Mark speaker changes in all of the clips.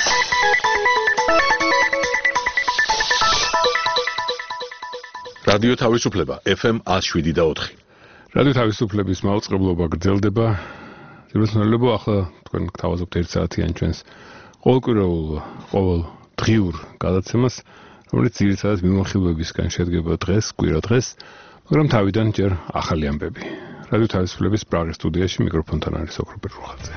Speaker 1: რადიო თავისუფლება FM 107.4.
Speaker 2: რადიო თავისუფლების მაუწყებლობა გრძელდება. ძირითადად ახლა თქვენ გთავაზობთ 1 საათიან ჩვენს ყოველ დღიურ გადაცემას, რომელიც ძირითადად მიმოხილვებისგან შედგება დღეს, კვირა დღეს, მაგრამ თავიდან ჯერ ახალი ამბები. რადიო თავისუფლების პრაღის სტუდიაში მიკროფონთან არის ოქროპერ რუხაძე.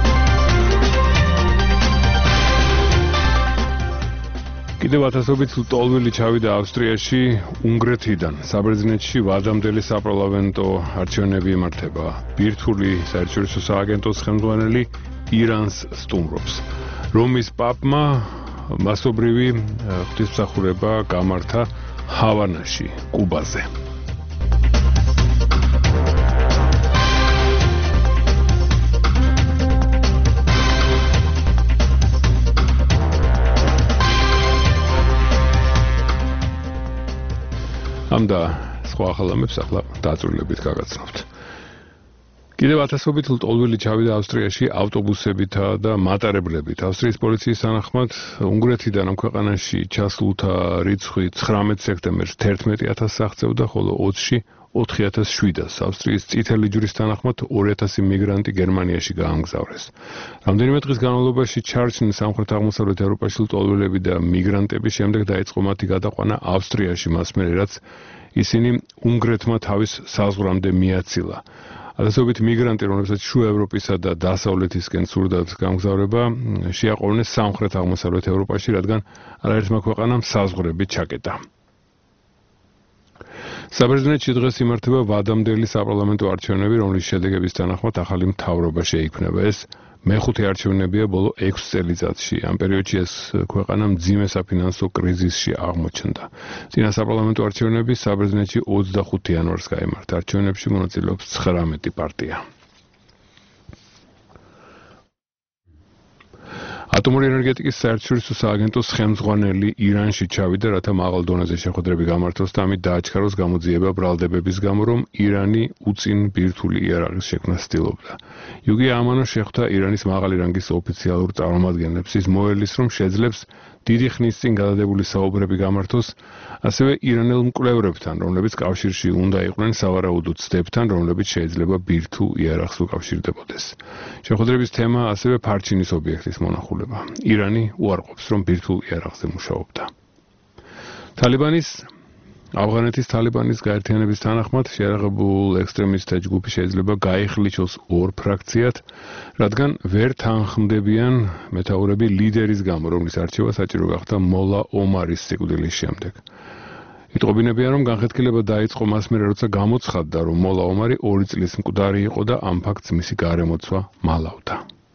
Speaker 2: კიდევ ათასობით ლტოლვილი ჩავიდა ავსტრიაში უნგრეთიდან. საბერძნეთში ვადამდელი საპარლამენტო არჩევნები იმართება. ბირთვული საერთაშორისო სააგენტოს ხელმძღვანელი ირანს სტუმრობს. რომის პაპმა მასობრივი ღვთისმსახურება გამართა ჰავანაში, კუბაზე. ამ და სხვა ახალამებს ახლა დაწვრილებით გაგაცნობთ. კიდევ ათასობით ლტოლვილი ჩავიდა ავსტრიაში ავტობუსებითა და მატარებლებით. ავსტრიის პოლიციის თანახმად უნგრეთიდან ამ ქვეყანაში ჩასულთა რიცხვი 19 სექტემბერს 11,000 აღწევდა, ხოლო 20-ში 4,700. ავსტრიის წითელი ჯვრის თანახმად 2,000 მიგრანტი გერმანიაში გაამგზავრეს. რამდენიმე დღის განმავლობაში ჩარჩნენ სამხრეთ-აღმოსავლეთ ევროპაში ლტოლვილები და მიგრანტები, შემდეგ დაიწყო მათი გადაყვანა ავსტრიაში, მას მერე რაც ისინი უნგრეთმა თავის საზღვრამდე მიაცილა. ათასობით მიგრანტი, რომლებსაც შუა ევროპისა და დასავლეთისკენ სურდათ გამგზავრება, შეაყოვნეს სამხრეთ-აღმოსავლეთ ევროპაში, რადგან არაერთმა ქვეყანამ საზღვრები ჩაკეტა. საბერძნეთში დღეს იმართება ვადამდელი საპარლამენტო არჩევნები, რომლის შედეგების თანახმად ახალი მთავრობა შეიქმნება. ეს მეხუთე არჩევნებია ბოლო 6 წელიწადში. ამ პერიოდში ეს ქვეყანა მძიმე საფინანსო კრიზისში აღმოჩნდა. წინა საპარლამენტო არჩევნები საბერძნეთში 25 იანვარს გაიმართა. არჩევნებში მონაწილეობს 19 პარტია. ატომური ენერგეტიკის საერთაშორისო სააგენტოს ხელმძღვანელი ირანში ჩავიდა, რათა მაღალ დონეზე შეხვედრები გამართოს და ამით დააჩქაროს გამოძიება ბრალდებების გამო, რომ ირანი უწინ ბირთვული იარაღის შექმნას ცდილობდა. იუგი ამანო შეხვდა ირანის მაღალი რანგის ოფიციალურ წარმომადგენლებს. ის მოელის, რომ შეძლებს დიდი ხნის წინ გადადებული საუბრები გამართოს, ასევე ირანელ მკვლევრებთან, რომლებიც კავშირში უნდა იყვნენ სავარაუდო ცდებთან, რომლებიც შეიძლება ბირთვულ იარაღს უკავშირდებოდეს. შეხვედრების თემა ასევე ფარჩინის ობიექტის მონახულება. ირანი უარყოფს, რომ ბირთვულ იარაღზე მუშაობდა. ავღანეთის თალიბანის გაერთიანების თანახმად შეიარაღებულ ექსტრემისტთა ჯგუფი შეიძლება გაიხლიჩოს 2 ფრაქციად, რადგან ვერ თანხმდებიან მეთაურები ლიდერის გამო, რომლის არჩევა საჭირო გახდა მოლა ომარის სიკვდილის შემდეგ. იტყობინებიან, რომ განხეთქილება დაიწყო მას მერე, როცა გამოცხადდა, რომ მოლა ომარი 2 წლის მკვდარი იყო და ამ ფაქტს მისი გარემოცვა მალავდა.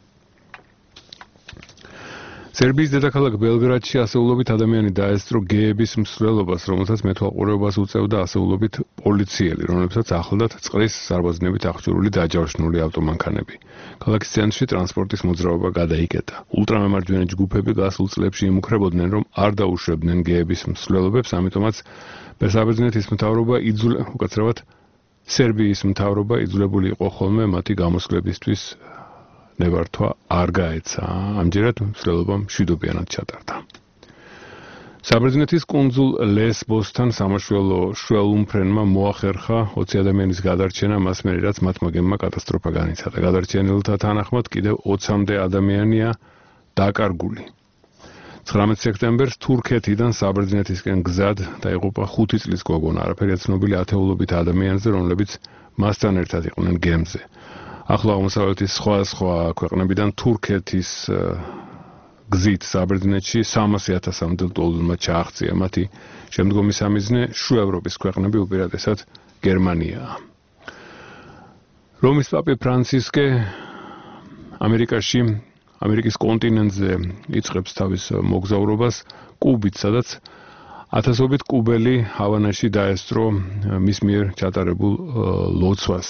Speaker 2: სერბიის დედაქალაქ ბელგრადში ასეულობით ადამიანი დაესწრო გეების მსვლელობას, რომელსაც მეთვალყურეობას უწევდა ასეულობით პოლიციელი, რომლებსაც ახლდათ წყლის სარბაზნებით აღჭურვილი დაჯავშნული ავტომანქანები. ქალაქის ცენტრში ტრანსპორტის მოძრაობა გადაიკეტა. ულტრამემარჯვენე ჯგუფები გასულ წლებში იმუქრებოდნენ, რომ არ დაუშვებდნენ გეების მსვლელობებს, ამიტომაც საბერძნეთის მთავრობა სერბიის მთავრობა იძულებული იყო ხოლმე მათი გამოსვლებისთვის ნებართვა არ გაეცა. ამჯერად მსვლელობა მშვიდობიანად ჩატარდა. საბერძნეთის კუნძულ ლესბოსთან სამაშველო შველუმფრენმა მოახერხა 20 ადამიანის გადარჩენა, მას მერე რაც მათმა გემმა კატასტროფა განიცადა. გადარჩენილთა თანახმად კიდევ 20-მდე ადამიანია დაკარგული. 19 სექტემბერს თურქეთიდან საბერძნეთისკენ გზად დაიღუპა 5 წლის გოგონა. არაფერია ცნობილი ათეულობით ადამიანზე, რომლებიც მასთან ერთად იყვნენ გემზე. ახლო აღმოსავლეთის სხვა ქვეყნებიდან თურქეთის გზით საბერძნეთში 300,000-მდე ლტოლვილმა ჩააღწია. მათი შემდგომი სამიზნე შუა ევროპის ქვეყნები, უპირატესად გერმანიაა. რომის პაპი ფრანცისკე ამერიკის კონტინენტზე იწყებს თავის მოგზაურობას კუბით, სადაც ათასობით კუბელი ჰავანაში დაესწრო მის მიერ ჩატარებულ ლოცვას.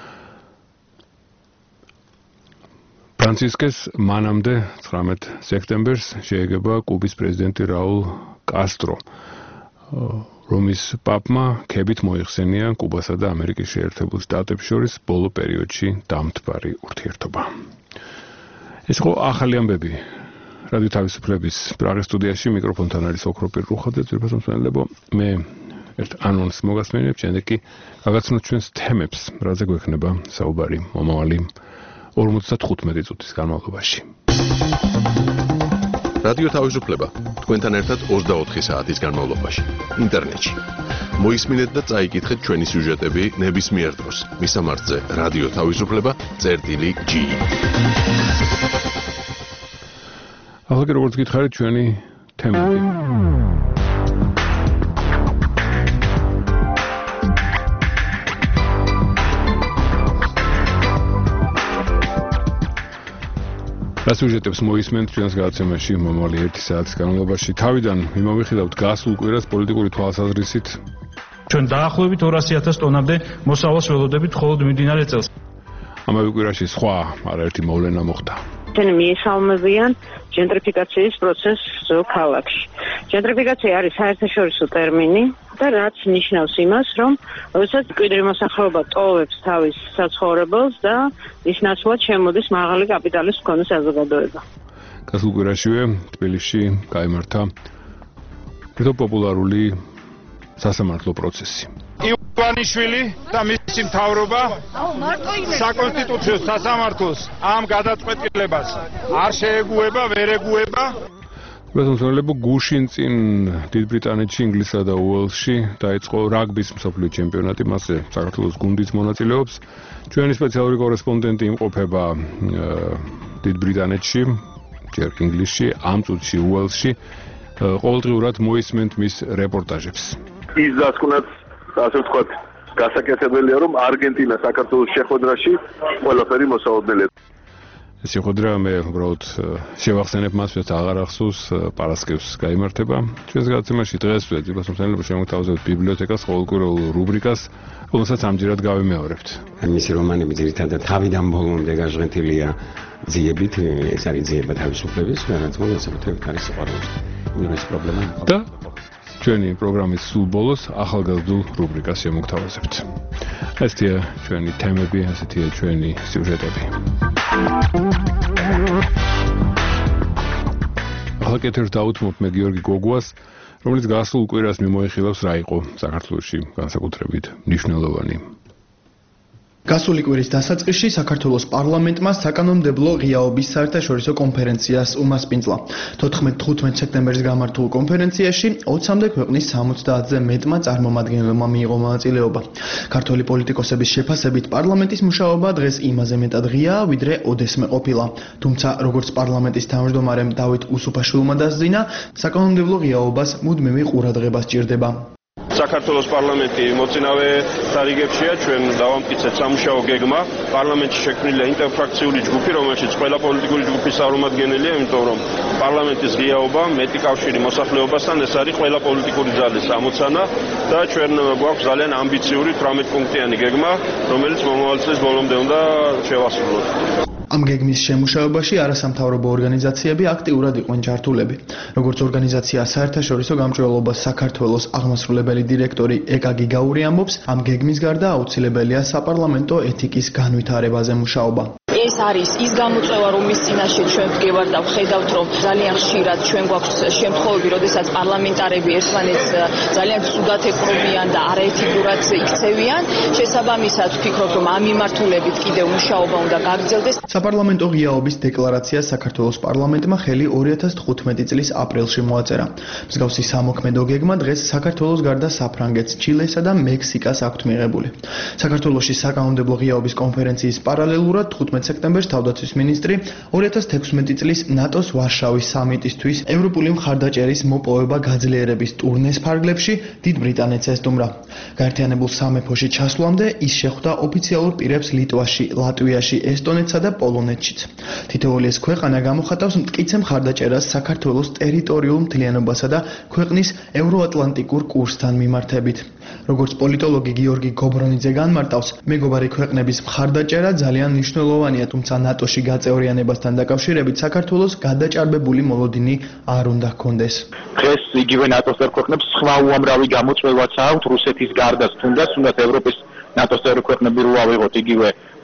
Speaker 2: ფრანცისკეს მანამდე 19 სექტემბერს შეეგება კუბის პრეზიდენტი რაულ კასტრო. რომის პაპმა ქებით მოიხსენია კუბასა და ამერიკის შეერთებულ შტატებს შორის ბოლო პერიოდში დამთბარი ურთიერთობა. ეს ხო ახალი ამბები რადიო თავისუფლების პრაღის სტუდიაში მიკროფონთან არის ოქროპირ რუხაძე, ძვირფას მსმენელებო. მე ერთ ანონს მოგასმენებ, შემდეგ კი გაგაცნოთ ჩვენს თემებს, რაზე გვექნება საუბარი მომავალი 55 წუთის განმავლობაში.
Speaker 1: რადიო თავისუფლება თქვენთან ერთად 24 საათის განმავლობაში ინტერნეტში. მოისმინეთ და წაიკითხეთ ჩვენი სიუჟეტები ნებისმიერ დროს. მისამართზე რადიო თავისუფლება.ge.
Speaker 2: ახლა კი როგორც გითხარით ჩვენი თემები. რასიუჟეტებს მოისმენთ ჩვენს გადაცემაში მომავალი 1 საათის განმავლობაში. თავიდან მიმოვიხილავთ გასულ კვირას პოლიტიკური თვალსაზრისით.
Speaker 3: ჩვენ დაახლოებით 200,000 ტონამდე მოსავალს ველოდებით მხოლოდ მიმდინარე წელს.
Speaker 2: ამავე კვირაში სხვა არაერთი მოვლენა მოხდა.
Speaker 4: მიესალმებიან ჯენტრიფიკაციის პროცესს ქალაქში. ჯენტრიფიკაცია არის საერთაშორისო ტერმინი და რაც ნიშნავს იმას, რომ როდესაც მკვიდრი მოსახლეობა ტოვებს თავის საცხოვრებელს და ის ნაცვლად შემოდის მაღალი კაპიტალის მქონე საზოგადოება.
Speaker 2: გასულ კვირაშივე თბილისში გაიმართა ერთ პოპულარული სასამართლო პროცესი.
Speaker 5: ივანიშვილი და მისი მთავრობა საკონსტიტუციო სასამართლოს ამ გადაწყვეტილებას არ შეეგუება, ვერ ეგუება.
Speaker 2: მოსახლეობა გუშინ წინ დიდ ბრიტანეთში, ინგლისსა და უელსში დაიწყო რაგბის მსოფლიო ჩემპიონატი, მასზე საქართველოს გუნდიც მონაწილეობს. ჩვენი სპეციალური კორესპონდენტი იმყოფება დიდ ბრიტანეთში, ჯერ ინგლისში, ამ წუთში უელსში. ყოველდღიურად მოისმენთ მის რეპორტაჟებს.
Speaker 6: ის დასკვნაც ასე ვთქვათ, გასაკეთებელია, რომ არგენტინა საქართველოს შეხვედრაში ყველაფერი მოსაოდნელია.
Speaker 2: შეხვედრა მე უბრალოდ შევახსენებ მას, ვინც აღარ ახსოვს, პარასკევს გაიმართება. ჩვენს გადაცემაში დღეს ძვირფას მსმენელებს შემოგთავაზებთ ბიბლიოთეკას ყოველკვირეულ რუბრიკას, რომელსაც ამჯერად გავიმეორებთ.
Speaker 7: მისი რომანები ძირითადად თავიდან ბოლომდე გაჟღენთილია ძიებით, ეს არის ძიება თავისუფლების, რაც განსაკუთრებით არის სიყვარულის. იმის პრობლემა.
Speaker 2: და ჩვენი პროგრამის სულ ბოლოს ახალგაზრდულ რუბრიკას შემოგთავაზებთ. ესეა ჩვენი თემები, ესეთია ჩვენი სიუჟეტები. ახლა კეთილს დავუთმობ მე გიორგი გოგუას, რომელიც გასულ კვირას მიმოიხილავს რა იყო საქართველოში განსაკუთრებით მნიშვნელოვანი.
Speaker 8: გასული კვირის დასაწყისში საქართველოს პარლამენტმა საკანონმდებლო ღიაობის საერთაშორისო კონფერენციას უმასპინძლა. 14-15 სექტემბერს გამართულ კონფერენციაში 20-მდე ქვეყნის 70-ზე მეტმა წარმომადგენელმა მიიღო მონაწილეობა. ქართველი პოლიტიკოსების შეფასებით პარლამენტის მუშაობა დღეს იმაზე მეტად ღიაა, ვიდრე ოდესმე ყოფილა. თუმცა, როგორც პარლამენტის თავმჯდომარემ დავით უსუფაშვილმა დასძინა, საკანონმდებლო ღიაობას მუდმივი ყურადღება სჭირდება.
Speaker 6: საქართველოს პარლამენტი მოწინავე დარიგებშია, ჩვენ დავამტკიცეთ სამუშაო გეგმა. პარლამენტში შექმნილია ინტერფრაქციული ჯგუფი, რომელშიც ყველა პოლიტიკური ჯგუფის წარმომადგენელია, იმიტომ რომ პარლამენტის ღიაობა მეტი კავშირი მოსახლეობასთან, ეს არის ყველა პოლიტიკური ძალის ამოცანა და ჩვენ გვაქვს ძალიან ამბიციური 18 პუნქტიანი გეგმა, რომელიც მომავალ წლის ბოლომდე უნდა შევასრულოთ.
Speaker 8: ამ გეგმის შემუშავებაში არასამთავრობო ორგანიზაციები აქტიურად იყვნენ ჩართულები. როგორც ორგანიზაცია საერთაშორისო გამჭვირვალობას საქართველოს აღმასრულებელი დირექტორი ეკა გიგაური ამბობს, ამ გეგმის გარდა აუცილებელია საპარლამენტო ეთიკის განვითარებაზე მუშაობა.
Speaker 9: ეს არის ის გამოწვევა, რომლის წინაშე ჩვენ ვდგევართ და ვხედავთ, რომ ძალიან ხშირად ჩვენ გვაქვს შემთხვევები, როდესაც პარლამენტარები ერთმანეთს ძალიან ცუდად ეკრობიან და არაეთიკურად იქცევიან. შესაბამისად ვფიქრობ, რომ ამ მიმართულებით კიდევ მუშაობა უნდა გაგრძელდეს.
Speaker 8: საპარლამენტო ღიაობის დეკლარაცია საქართველოს პარლამენტმა ხელი 2015 წლის აპრილში მოაწერა. მსგავსი სამოქმედო გეგმა დღეს საქართველოს გარდა საფრანგეთს, ჩილესა და მექსიკას აქვთ მიღებული. საქართველოში საკანონმდებლო ღიაობის კონფერენციის პარალელურად 15 სექტემბერს თავდაცვის მინისტრი 2016 წლის ნატოს ვარშავის სამიტისთვის ევროპული მხარდაჭერის მოპოვება გაძლიერების ტურნეს ფარგლებში დიდ ბრიტანეთს ესტუმრა. გაერთიანებულ სამეფოში ჩასვლამდე ის შეხვდა ოფიციალურ პირებს ლიტვაში, ლატვიაში, ესტონეთსა და პოლონეთშიც. თითოეული ეს ქვეყანა გამოხატავს მტკიცე მხარდაჭერას საქართველოს ტერიტორიულ მთლიანობასა და ქვეყნის ევროატლანტიკურ კურსთან მიმართებით. როგორც პოლიტოლოგი გიორგი გობრონიძე განმარტავს, მეგობარი ქვეყნების მხარდაჭერა ძალიან მნიშვნელოვანია, თუმცა ნატოში გაწევრიანებასთან დაკავშირებით საქართველოს გადაჭარბებული მოლოდინი არ უნდა ჰქონდეს.
Speaker 10: დღეს იგივე ნატოს ქვეყნებს სხვა უამრავი გამოწვევაც აქვთ რუსეთის გარდა, თუნდაც ევროპის ნატოს ქვეყნები რო ავიღოთ იგივე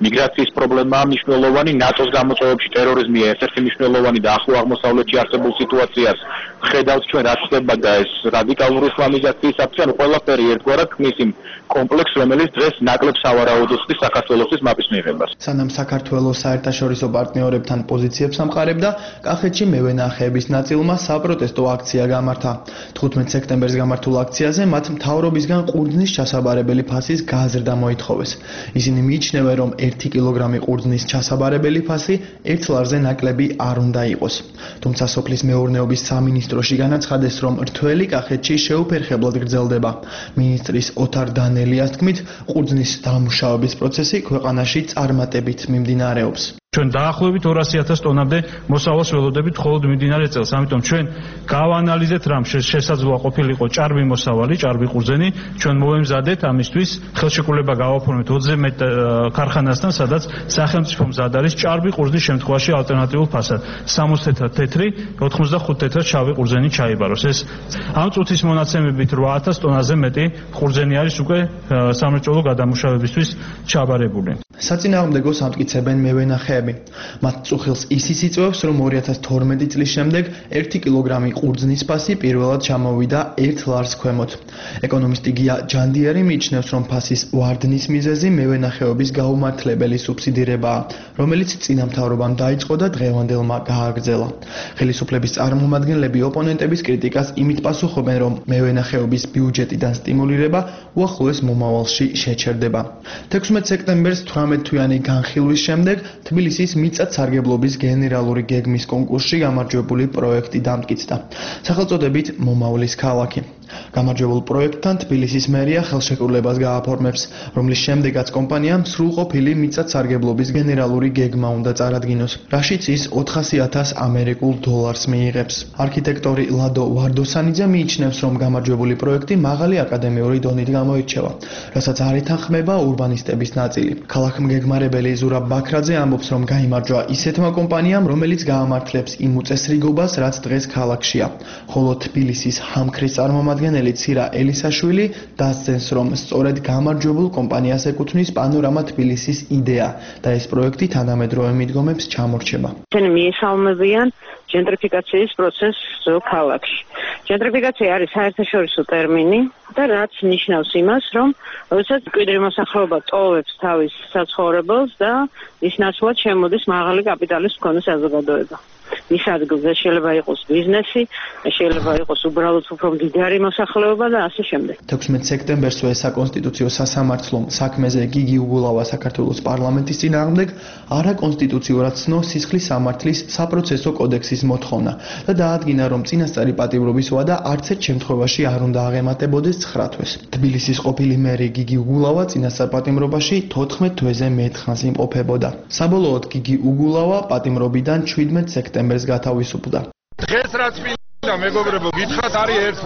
Speaker 10: მიგრაციის პრობლემაა მნიშვნელოვანი, ნატოს გამოწვევებში ტერორიზმი ერთ-ერთი მნიშვნელოვანი და ახლო აღმოსავლეთში არსებულ სიტუაციას ხედავთ ჩვენ რა ხდება და ეს რადიკალური ისლამიზაციის აქცია ყველაფერი ერთგვარად ქმნის იმ კომპლექსს, რომელიც დღეს ნაკლებ სავარაუდოს საქართველოს მაპის მიღებას.
Speaker 8: სანამ საქართველოს საერთაშორისო პარტნიორებთან პოზიციებს ამყარებდა, კახეთში მევენახეების ნაწილმა საპროტესტო აქცია გამართა. 15 სექტემბერს გამართულ აქციაზე მათ მთავრობისგან ყურძნის ჩასაბარებელი ფასის გაზრდა მოითხოვეს. ისინი მიიჩნევენ, რომ 1 კილოგრამი ყურძნის ჩასაბარებელი ფასი 1 ლარზე ნაკლები არ უნდა იყოს. თუმცა სოფლის მეურნეობის სამინისტროში განაცხადეს, რომ რთველი კახეთში შეუფერხებლად გრძელდება. მინისტრის ოთარ დანელიას თქმით, ყურძნის დამუშავების პროცესი ქვეყანაში წარმატებით მიმდინარეობს.
Speaker 3: ჩვენ დაახლოებით 200,000 ტონამდე მოსავალს ველოდებით მხოლოდ მიმდინარე წელს. ამიტომ ჩვენ გავანალიზეთ რამ შესაძლოა ყოფილიყო ჭარბი მოსავალი, ჭარბი ყურძენი. ჩვენ მოვემზადეთ ამისთვის ხელშეკრულება გავაფორმეთ 20 მეტ ქარხანასთან, სადაც სახელმწიფო მზად არის ჭარბი ყურძნის შემთხვევაში ალტერნატიულ ფასად. 60 თეთრი, 85 თეთრად შავი ყურძენი ჩაიბაროს. ეს ამ წუთის მონაცემებით 8,000 ტონაზე მეტი ყურძენი არის უკვე სამრეწველო გადამუშავებისთვის ჩაბარებული.
Speaker 8: საწინააღმდეგოს ამტკიცებენ მევენახეები. მათ წუხილს ისიც იწვევს, რომ 2012 წლის შემდეგ 1 კილოგრამი ყურძნის ფასი პირველად ჩამოვიდა 1 ლარს ქვემოთ. ეკონომისტი გია ჯანდიერი მიიჩნევს, რომ ფასის ვარდნის მიზეზი მევენახეობის გაუმართლებელი სუბსიდირებაა, რომელიც წინა მთავრობამ დაიწყო და დღევანდელმა გააგრძელა. ხელისუფლების წარმომადგენლები ოპონენტების კრიტიკას იმით პასუხობენ, რომ მევენახეობის ბიუჯეტიდან სტიმულირება უახლოეს მომავალში შეჩერდება. 16 სექტემბერს 18-თვიანი განხილვის შემდეგ თბილისის მიწათსარგებლობის გენერალური გეგმის კონკურსში გამარჯვებული პროექტი დამტკიცდა. სახელწოდებით მომავლის ქალაქი. გამარჯვებულ პროექტთან თბილისის მერია ხელშეკრულებას გააფორმებს, რომლის შემდეგაც კომპანიამ სრულყოფილი მიწათსარგებლობის გენერალური გეგმა უნდა წარადგინოს, რაშიც ის 400,000 ამერიკულ დოლარს მიიღებს. არქიტექტორი ლადო ვარდოსანიძე მიიჩნევს, რომ გამარჯვებული პროექტი მაღალი აკადემიური დონით გამოირჩევა, რასაც არ ეთანხმება ურბანისტების ნაწილი. ქალაქმგეგმარებელი ზურაბ ბაქრაძე ამბობს, რომ გაიმარჯვა ისეთმა კომპანიამ, რომელიც გაამართლებს იმ უწესრიგობას, რაც დღეს ქალაქშია, ხოლო თბილისის ჰამქრის წარმომადგენელი ცირა ელისაშვილი დასძენს, რომ სწორედ გამარჯვებულ კომპანიას ეკუთვნის პანორამა თბილისის იდეა და ეს პროექტი თანამედროვე მიდგომებს ჩამორჩება.
Speaker 4: ისინი მიესალმებიან ჟენტრიფიკაციის პროცესს ქალაქში. ჟენტრიფიკაცია არის საერთაშორისო ტერმინი და რაც ნიშნავს იმას, რომ როდესაც მკვიდრი მოსახლეობა ტოვებს თავის საცხოვრებელს და ის ნაცვლად შემოდის მაღალი კაპიტალის მქონე საზოგადოება. ის ადგილზე შეიძლება იყოს ბიზნესი, შეიძლება იყოს უბრალოდ უფრო მდიდარი მოსახლეობა და ასე შემდეგ.
Speaker 8: 16 სექტემბერსვე საკონსტიტუციო სასამართლომ საქმეზე გიგი უგულავა საქართველოს პარლამენტის წინააღმდეგ არაკონსტიტუციურად ცნო სისხლის სამართლის საპროცესო კოდექსის მოთხოვნა და დაადგინა, რომ წინასწარი პატიმრობის ვადა არც ერთ შემთხვევაში არ უნდა აღემატებოდეს 9 თვეს. თბილისის ყოფილი მერი გიგი უგულავა წინასწარ პატიმრობაში 14 თვეზე მეტ ხანს იმყოფებოდა. საბოლოოდ გიგი უგულავა პატიმრობიდან 17 სექტემბერს გათავისუფლდა.
Speaker 5: დღეს რაც მინდა მეგობრებო გითხრათ არის ერთი,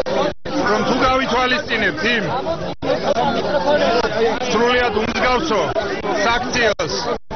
Speaker 5: რომ თუ გავითვალისწინებთ იმ სრულიად უმსგავსო საქციელს,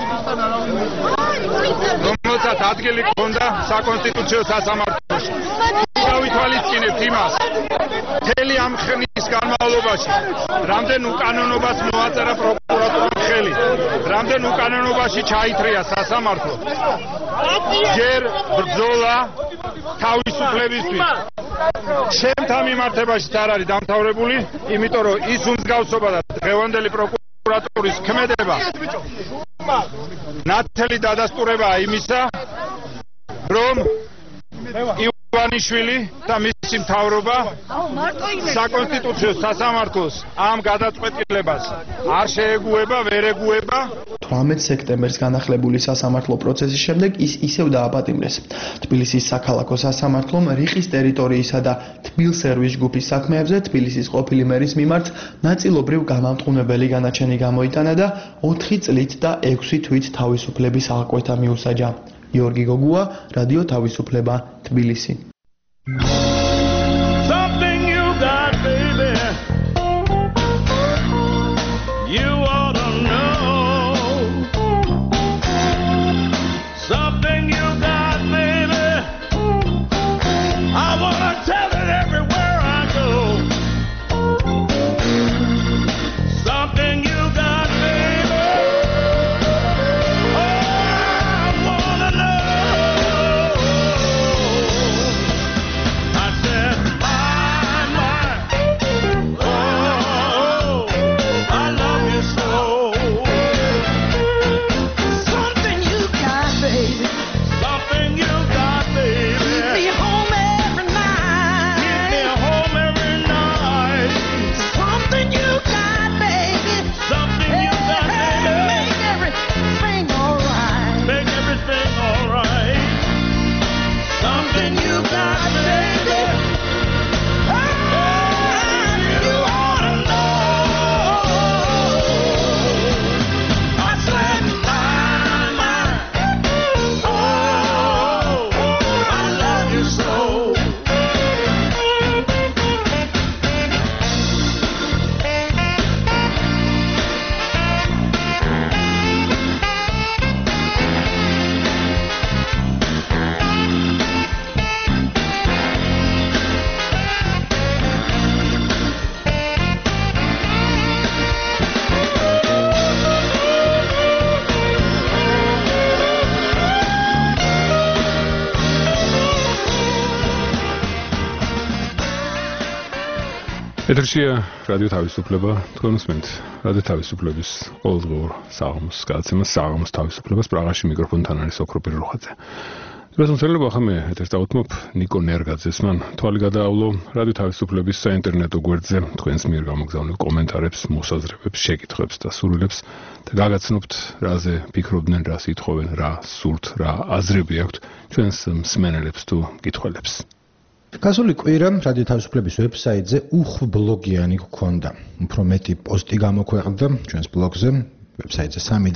Speaker 5: რომელსაც ადგილი ჰქონდა საკონსტიტუციო სასამართლოში, თუ გავითვალისწინებთ იმას, მთელი ამ ხნის განმავლობაში რამდენ უკანონობას მოაწერა პროკურატურამ ხელი, რამდენ უკანონობაში ჩაითრია სასამართლო, ჯერ ბრძოლა თავისუფლებისთვის ჩემთან მიმართებაშიც არ არის დამთავრებული, იმიტომ რომ ის უმსგავსობა და დღევანდელი პროკურატურის ქმედება ნათელი დადასტურებაა იმისა, რომ ივანიშვილი და მისი მთავრობა საკონსტიტუციო სასამართლოს ამ გადაწყვეტილებას არ შეეგუება, ვერ ეგუება.
Speaker 8: 18 სექტემბერს განახლებული სასამართლო პროცესის შემდეგ ის ისევ დააპატიმრეს. თბილისის საქალაქო სასამართლომ რიყის ტერიტორიისა და თბილსერვის ჯგუფის საქმეებზე თბილისის ყოფილი მერის მიმართ ნაწილობრივ გამამტყუნებელი განაჩენი გამოიტანა და 4 წლით და 6 თვით თავისუფლების აღკვეთა მიუსაჯა. გიორგი გოგუა, რადიო თავისუფლება, თბილისი.
Speaker 2: ეთერში რადიო თავისუფლება თქვენ უსმენთ რადიო თავისუფლების ყოველდღიურ საღამოს გადაცემას საღამოს თავისუფლებას პრაღაში მიკროფონთან არის ოქროპირ როხაძე. Răspunsurile ახლა ეთერს დავუთმობ ნიკო ნერგაძეს. მან თვალი გადაავლო რადიო თავისუფლების საინტერნეტო გვერდზე თქვენს მიერ გამოგზავნილ კომენტარებს, მოსაზრებებს, შეკითხვებს და სურვილებს და გაგაცნობთ რაზე ფიქრობდნენ, რა სიტყვენ, რა სურთ, რა აზრები აქვთ ჩვენს მსმენელებს თუ მკითხველებს.
Speaker 11: გასული კვირა რადიო თავისუფლების ვებსაიტზე უხბლოგიანი გქონდა. უფრო მეტი პოსტი გამოქვეყნდა ჩვენს ბლოგზე, ვებსაიტზე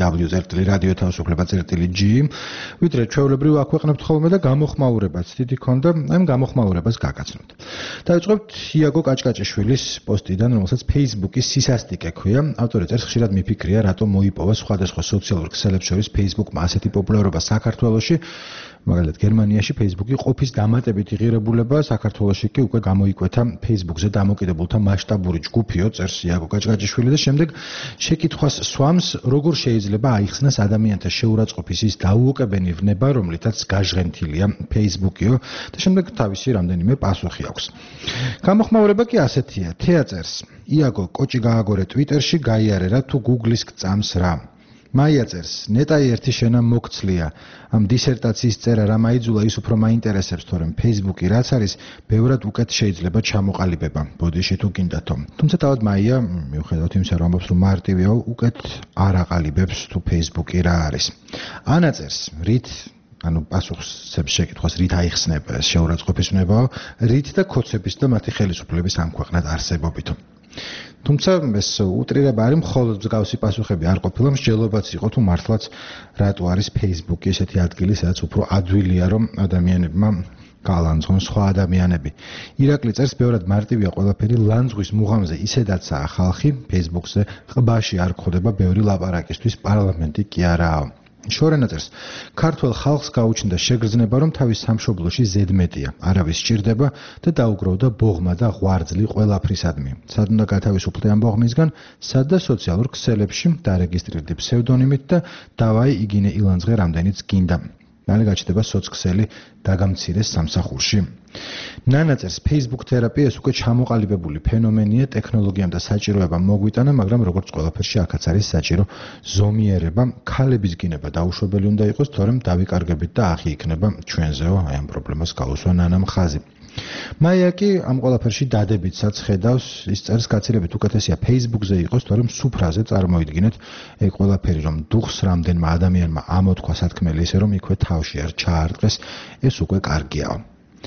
Speaker 11: www.radiotavisufleba.g, ვიდრე ჩვეულებრივ აქვეყნებთ ხოლმე და გამოხმაურებაც დიდი ქონდა, ამ გამოხმაურებას გაგაცნობთ. დავიწყებთ იაგო კაჭკაჭიშვილის პოსტიდან, რომელსაც Facebook-ის სისასტიკე ქვია. ავტორი წერს, ხშირად მიფიქრია, რატომ მოიპოვა სხვადასხვა სოციალურ ქსელებს შორის Facebook-მა ასეთი პოპულარობა საქართველოში. მაგალითად, გერმანიაში Facebook-ი ყოფის დამატებითი ღირებულება, საქართველოში კი უკვე გამოიკვეთა Facebook-ზე დამოკიდებულთა მასშტაბური ჯგუფიო, წერს იაგო კაჭკაჭიშვილი და შემდეგ შეკითხვას სვამს, როგორ შეიძლება აიხსნას ადამიანთა შეურაცხყოფის ის დაუოკებელი ვნება, რომლითაც გაჟღენთილია Facebook-იო და შემდეგ თავისი რამდენიმე პასუხი აქვს. გამოხმაურება კი ასეთია. თეა წერს, იაგო კოჭი გააგორე Twitter-ში, გაიარე რა თუ Google-ის გწამს რა. მაია წერს, ნეტაი ერთი შენა მოგცლია. ამ დისერტაციის წერა რა მაიძულა ის უფრო მაინტერესებს, თორემ Facebook-ი რაც არის, ბევრად უკეთ შეიძლება ჩამოყალიბება. ბოდიში თუ გინდათო. თუმცა თავად მაია, მიუხედავად იმისა, რომ ამბობს, რომ მარტივია, უკეთ არ აყალიბებს თუ Facebook-ი რა არის. ანა წერს, რით პასუხს შეკითხვას რით აიხსნება ეს შეურაცხყოფის ვნება, რით და ქოცების და მათი ხელისუფლების ამ ქვეყნად არსებობითო. თუმცა ეს უტრირება არის, მხოლოდ მსგავსი პასუხები არ ყოფილა, მსჯელობაც იყო თუ მართლაც რატო არის Facebook-ი ესეთი ადგილი, სადაც უფრო ადვილია, რომ ადამიანებმა გალანძღონ სხვა ადამიანები. ირაკლი წერს, ბევრად მარტივია ყველაფერი, ლანძღვის მუღამზე ისედაცაა ხალხი, Facebook-ზე ყბაში არ გხდება ბევრი ლაპარაკისთვის, პარლამენტი კი არაა. შორენა წერს, ქართველ ხალხს გაუჩნდა შეგრძნება, რომ თავის სამშობლოში ზედმეტია, არავის სჭირდება და დაუგროვდა ბოღმა და ღვარძლი ყველაფრისადმი. სად უნდა გათავისუფლდე ამ ბოღმისგან, სად და სოციალურ ქსელებში დარეგისტრირდი ფსევდონიმით და დავაი იგინე ილანძღე რამდენიც გინდა. მალე გაჩნდება სოцქსელი დაგამცირეს სამსახურში. ნანა წერს, Facebook თერაპიას უკვე ჩამოყალიბებული ფენომენია, ტექნოლოგიამ და საჭიროებამ მოგვიტანა, მაგრამ როგორც ყველაფერში აქაც არის საჭირო ზომიერება, ქალების გინება დაუშვებელი უნდა იყოს, თორემ დავიკარგებით და ახი იქნება ჩვენზეო აი ამ პრობლემას გაუსვა ნანამ ხაზი. მაია კი ამ ყველაფერში დადებითსაც ხედავს, ის წერს, გაცილებით უკეთესია Facebook-ზე იყოს, თორემ სუფრაზე წარმოიდგინეთ ეგ ყველაფერი, რომ დუხს რამდენმა ადამიანმა ამოთქვა სათქმელი ისე, რომ იქვე თავში არ ჩაარტყეს, ეს უკვე კარგიაო.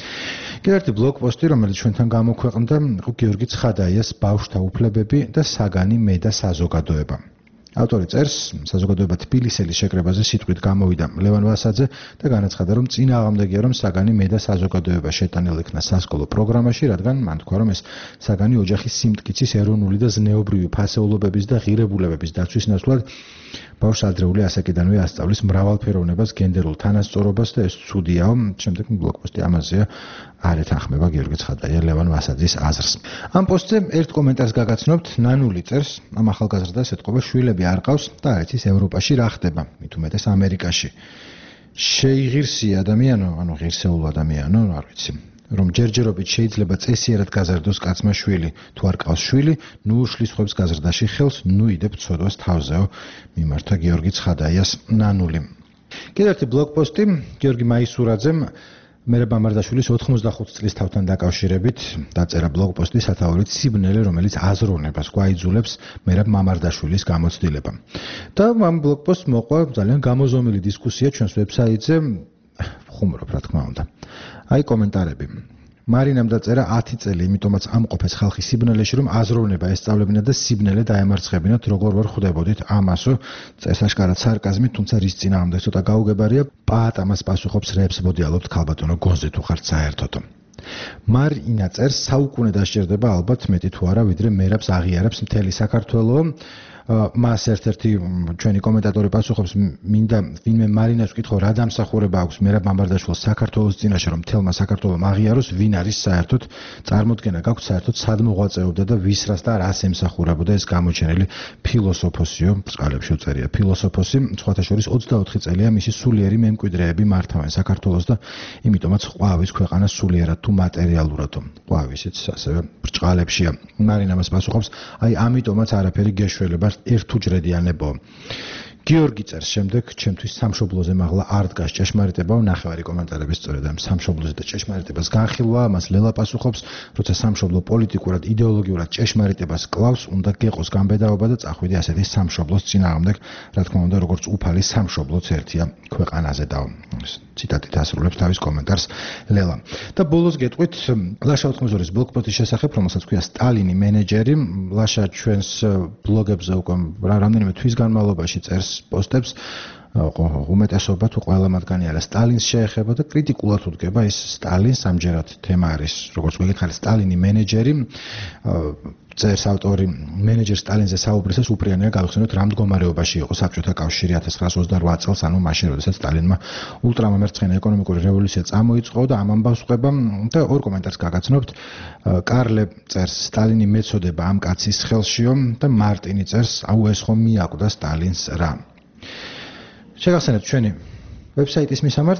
Speaker 11: კიდევ ერთი ბლოგ პოსტი, რომელიც ჩვენთან გამოქვეყნდა, იყო გიორგი ცხადაიას ბავშვთა უფლებები და საგანი მე და საზოგადოება. ავტორი წერს, საზოგადოება თბილისელის შეკრებაზე სიტყვით გამოვიდა ლევან ვასაძე და განაცხადა, რომ წინააღმდეგია, რომ საგანი მე და საზოგადოება შეტანილ იქნა სასკოლო პროგრამაში, რადგან მან თქვა, რომ ეს საგანი ოჯახის სიმტკიცის ეროვნული და ზნეობრივი ფასეულობების და ღირებულებების დაცვის ნაცვლად ბავშვს ადრეული ასაკიდანვე ასწავლის მრავალფეროვნებას, გენდერულ თანასწორობას და ეს ცუდიაო. შემდეგ ბლოგ პოსტი ამაზეა არ ეთანხმება გიორგი ცხადაია ლევან ვასაძის აზრს. ამ პოსტზე ერთ კომენტარს გაგაცნობთ, ნანული წერს, ამ ახალგაზრდას ეთყობა, შვილები არ ყავს და არ იცის ევროპაში რა ხდება, მით უმეტეს ამერიკაში. შეიღირსი ადამიანო, ანუ ღირსეულ ადამიანო, არ ვიცი. რომ ჯერჯერობით შეიძლება წესიერად გაზარდოს კაცმა შვილი, თუ არ ყავს შვილი, ნუ უშლის ხვებს გაზრდაში ხელს, ნუ იდებ ცოდვას თავზეო, მიმართა გიორგი ცხადაიას ნანული. კიდევ ერთი ბლოგ პოსტი, გიორგი მაისურაძემ მერაბ მამარდაშვილის 85 წლის თავთან დაკავშირებით დაწერა ბლოგ პოსტი სათაურით სიბნელე, რომელიც აზროვნებას გვაიძულებს მერაბ მამარდაშვილის გამოცდილება. და ამ ბლოგ პოსტს მოყვა ძალიან გამოზომილი დისკუსია ჩვენს ვებსაიტზე, ხუმრობ რა თქმა უნდა. აი კომენტარები. მარინამ დაწერა 10 წელი, იმიტომაც ამყოფეს ხალხი სიბნელეში, რომ აზროვნება ესწავლებინათ და სიბნელე დაემარცხებინათ, როგორ ვერ ხვდებოდით ამასო, წეს აშკარად სარკაზმით, თუმცა რის წინააღმდეგ ცოტა გაუგებარია, პაატ ამას პასუხობს რეებს მოდიალობთ ქალბატონო გონზე თუ ხართ საერთოდო. მარინა წერს, საუკუნე დასჭირდება ალბათ მეტი თუ არა, ვიდრე მერაბს აღიარებს მთელი საქართველო. მას ერთ-ერთი ჩვენი კომენტატორი პასუხობს, მინდა ვინმე მარინას ვკითხო, რა დამსახურება აქვს მერაბ მამბარდაშვილს საქართველოს წინაშე, რომ თელმა საქართველოს აღიაროს, ვინ არის საერთოდ, წარმოდგენა გაქვთ საერთოდ სად მოღვაწეობდა და ვისრას და რას ემსახურებოდა ეს გამოჩენილი ფილოსოფოსიო, წყალებში უწერია ფილოსოფოსი, სხვათა შორის 24 წელია მისი სულიერი მემკვიდრეები მართავენ საქართველოს და იმიტომაც ყვავის ქვეყანა სულიერად თუ მატერიალურად ყვავისიც ასევე ბრჭყალებშია. მარინა მას პასუხობს, აი ამიტომაც არაფერი გეშველება ერთუჯრედიანებო. გიორგი წერს შემდეგ, ჩემთვის სამშობლოზე მაღლა არ დგას ჭეშმარიტებაო, ნახევარი კომენტარების სწორედ ამ სამშობლოზე და ჭეშმარიტებას განხილვა, მას ლელა პასუხობს, როცა სამშობლო პოლიტიკურად, იდეოლოგიურად ჭეშმარიტებას კლავს, უნდა გეყოს გამბედაობა და წახვიდე ასეთი სამშობლოს წინააღმდეგ, რა თქმა უნდა, როგორც უფალი სამშობლოც ერთია ქვეყანაზე და ციტატით ასრულებს თავის კომენტარს ლელა. და ბოლოს გეტყვით ლაშა 82-ის ბლოგპოსტის შესახებ, რომელსაც ქვია სტალინი მენეჯერი, ლაშა ჩვენს ბლოგებზე უკვე რამდენიმე თვის განმავლობაში წერს პოსტებს, უმეტესობა თუ ყველა მათგანი არა სტალინს შეეხება და კრიტიკულად უდგება ის სტალინს, ამჯერად თემა არის, როგორც მოგითხარი, სტალინი მენეჯერი, წერს ავტორი, მენეჯერ სტალინზე საუბრისას უპრიანია გავიხსენოთ რა მდგომარეობაში იყო საბჭოთა კავშირი 1928 წელს, ანუ მაშინ, როდესაც სტალინმა ულტრამომერცხენა ეკონომიკური რევოლუცია წამოიწყო და ამ ამბავს ყვება და ორ კომენტარს გაგაცნობთ. კარლე წერს, სტალინი მეწოდება ამ კაცის ხელშიო და მარტინი წერს, აუ ეს ხომ მიაკვდა სტალინს რა. შეგახსენებთ ჩვენი ვებსაიტის მისამართ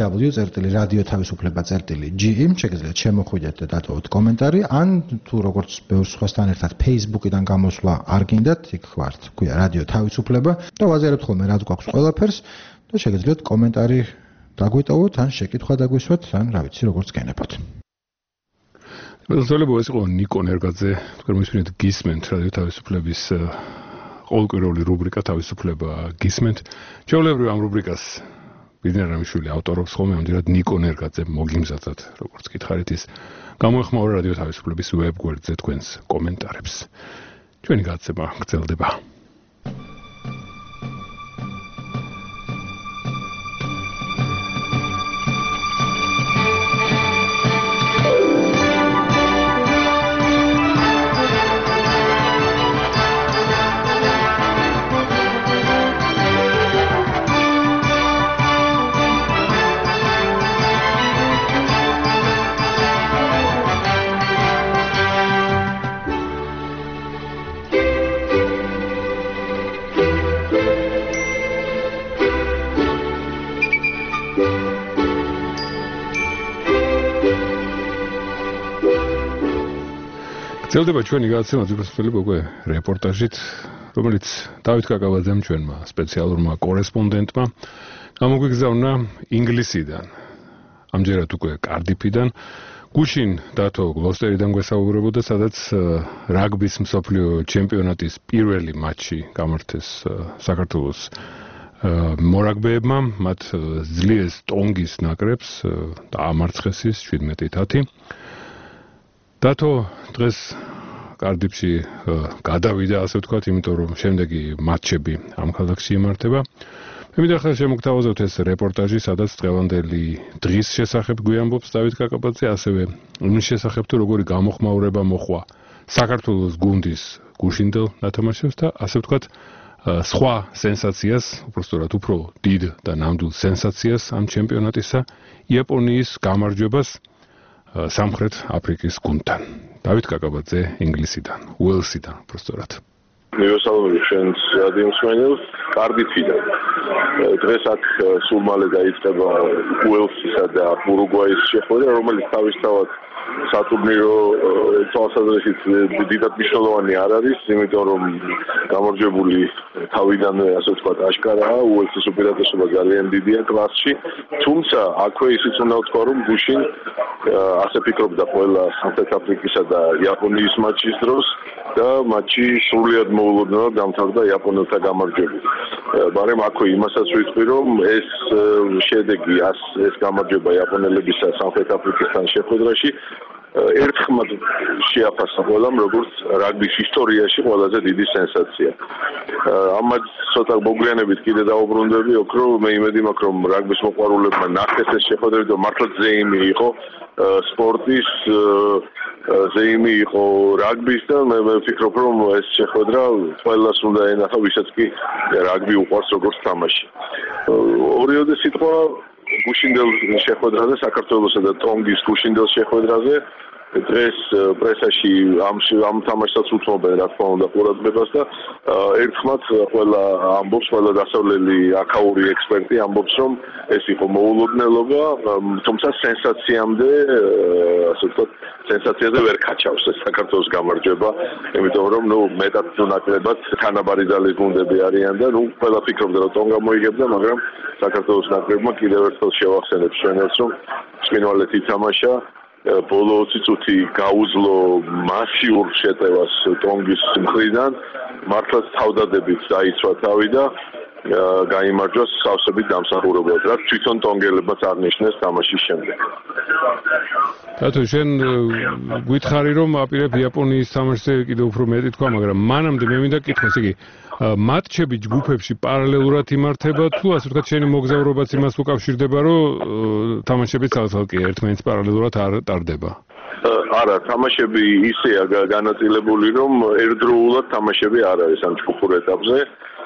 Speaker 11: www.radiotavisufleba.ge შეგიძლიათ შემოხვიდეთ და დატოვოთ კომენტარი, ან თუ როგორც ბევრ სხვასთან ერთად Facebook-იდან გამოსვლა არ გინდათ, იქ ვართ, ქვია რადიო თავისუფლება და ვაზიარებთ ხოლმე რაც გვაქვს ყველაფერს და შეგიძლიათ კომენტარი დაგვიტოვოთ, ან შეკითხვა დაგვისვათ, ან რა ვიცი, როგორც გენებოთ.
Speaker 2: მოგესალმებით, ეს იყო ნიკო ნერგაძე, თქვენ მისმენთ გისმენთ რადიო თავისუფლების ყოველკვირეული რუბრიკა თავისუფლება გისმენთ. ჩვეულებრივ ამ რუბრიკას ბინერამიშვილი ავტორობს ხოლმე, ამჯერად ნიკო ნერგაძე მოგიმზადოთ, როგორც გითხარით, ის გამოეხმაურა რადიო თავისუფლების ვებგვერდზე თქვენს კომენტარებს. ჩვენი გაცემა გრძელდება. გრძელდება ჩვენი გადაცემა ზუსტად უკვე რეპორტაჟით, რომელიც დავით კაკაბაძემ ჩვენმა სპეციალურმა კორესპონდენტმა გამოგვიგზავნა ინგლისიდან. ამჯერად უკვე კარდიფიდან, გუშინ დათო გლოსტერიდან გვესაუბრებოდა, სადაც რაგბის მსოფლიო ჩემპიონატის პირველი მატჩი გამართეს საქართველოს მორაგბეებმა, მათ ძლიერს ტონგის ნაკრებს დაამარცხეს 17-10. დათო დღეს კარდიფში გადავიდა, ასე ვთქვათ, იმიტომ რომ შემდეგი მატჩები ამ ქალაქში იმართება. მე მინდა ახლა შემოგთავაზოთ ეს რეპორტაჟი, სადაც დღევანდელი დღის შესახებ გვიამბობს დავით კაკაბაძე, ასევე იმის შესახებ თუ როგორი გამოხმაურება მოხვა საქართველოს გუნდის გუშინდელ ნათამაშებს და ასე ვთქვათ, სხვა სენსაციას, უბრალოდ უფრო დიდ და ნამდვილ სენსაციას ამ ჩემპიონატისა, იაპონიის გამარჯვებას სამხრეთ აფრიკის გუნდთან. დავით კაკაბაძე ინგლისიდან, უელსიდან, უბრალოდ.
Speaker 12: მივესალმები შენს რადიო მსმენელს კარდიფიდან. დღეს აქ სულ მალე დაიწყება უელსისა და ურუგვაის შეხვედრა, რომელიც თავისთავად სატურნირო თვალსაზრისით დიდად მნიშვნელოვანი არ არის, იმიტომ რომ გამარჯვებული თავიდანვე, ასე ვთქვათ, აშკარაა, უელსის უპირატესობა ძალიან დიდია კლასში, თუმცა აქვე ისიც უნდა ვთქვა, რომ გუშინ ასე ფიქრობდა ყველა სამხრეთ აფრიკისა და იაპონიის მატჩის დროს და მატჩი სრულიად მოულოდნელად დამთავრდა იაპონელთა გამარჯვებით. მაგრამ აქვე იმასაც ვიტყვი, რომ ეს შედეგი, ეს გამარჯვება იაპონელებისა სამხრეთ აფრიკისთან შეხვედრაში ერთხმად შეაფასა ყველამ როგორც რაგბის ისტორიაში ყველაზე დიდი სენსაცია. ამას ცოტა მოგვიანებით კიდე დაუბრუნდები, ოქრო მე იმედი მაქვს რომ რაგბის მოყვარულებმა ნახეს ეს შეხვედრა და მართლა ზეიმი იყო სპორტის ზეიმი იყო რაგბის და მე ვფიქრობ რომ ეს შეხვედრა ყველას უნდა ენახა ვისაც კი რაგბი უყვარს როგორც თამაში. ორიოდე სიტყვა გუშინდელ შეხვედრაზე საქართველოსა და ტონგის გუშინდელ შეხვედრაზე დღეს პრესაში ამ თამაშსაც უთმობენ რა თქმა უნდა ყურადღებას და ერთხმად ყველა ამბობს, ყველა დასავლელი აქაური ექსპერტი ამბობს რომ ეს იყო მოულოდნელობა, თუმცა სენსაციამდე ასე ვთქვათ სენსაციაზე ვერ ქაჩავს ეს საქართველოს გამარჯვება, იმიტომ რომ მეტად ნაკლებად თანაბარი ძალის გუნდები არიან და ყველა ფიქრობდა რომ ტონგა მოიგებდა, მაგრამ საქართველოს ნაკრებმა კიდევ ერთხელ შევახსენებს ჩვენებს რომ ცხინვალეთი ითამაშა ბოლო 20 წუთი გაუძლო მასიურ შეტევას ტონგის მხრიდან, მართლაც თავდადებით დაიცვა თავი და გაიმარჯვა სავსებით დამსახურებულად, რაც თვითონ ტონგელებმაც აღნიშნეს თამაშის შემდეგ.
Speaker 2: რატო შენ გითხარი რომ აპირებ იაპონიის თამაშზე კიდევ უფრო მეტი თქვა, მაგრამ მანამდე მე მინდა კითხოს, იგი მატჩები ჯგუფებში პარალელურად იმართება თუ ასე ვთქვათ შენი მოგზაურობაც იმას უკავშირდება რომ თამაშები ცალ-ცალკე ერთმანეთს პარალელურად არ ტარდება?
Speaker 12: არა, თამაშები ისეა განაწილებული რომ ერთდროულად თამაშები არ არის ამ ჯგუფურ ეტაპზე.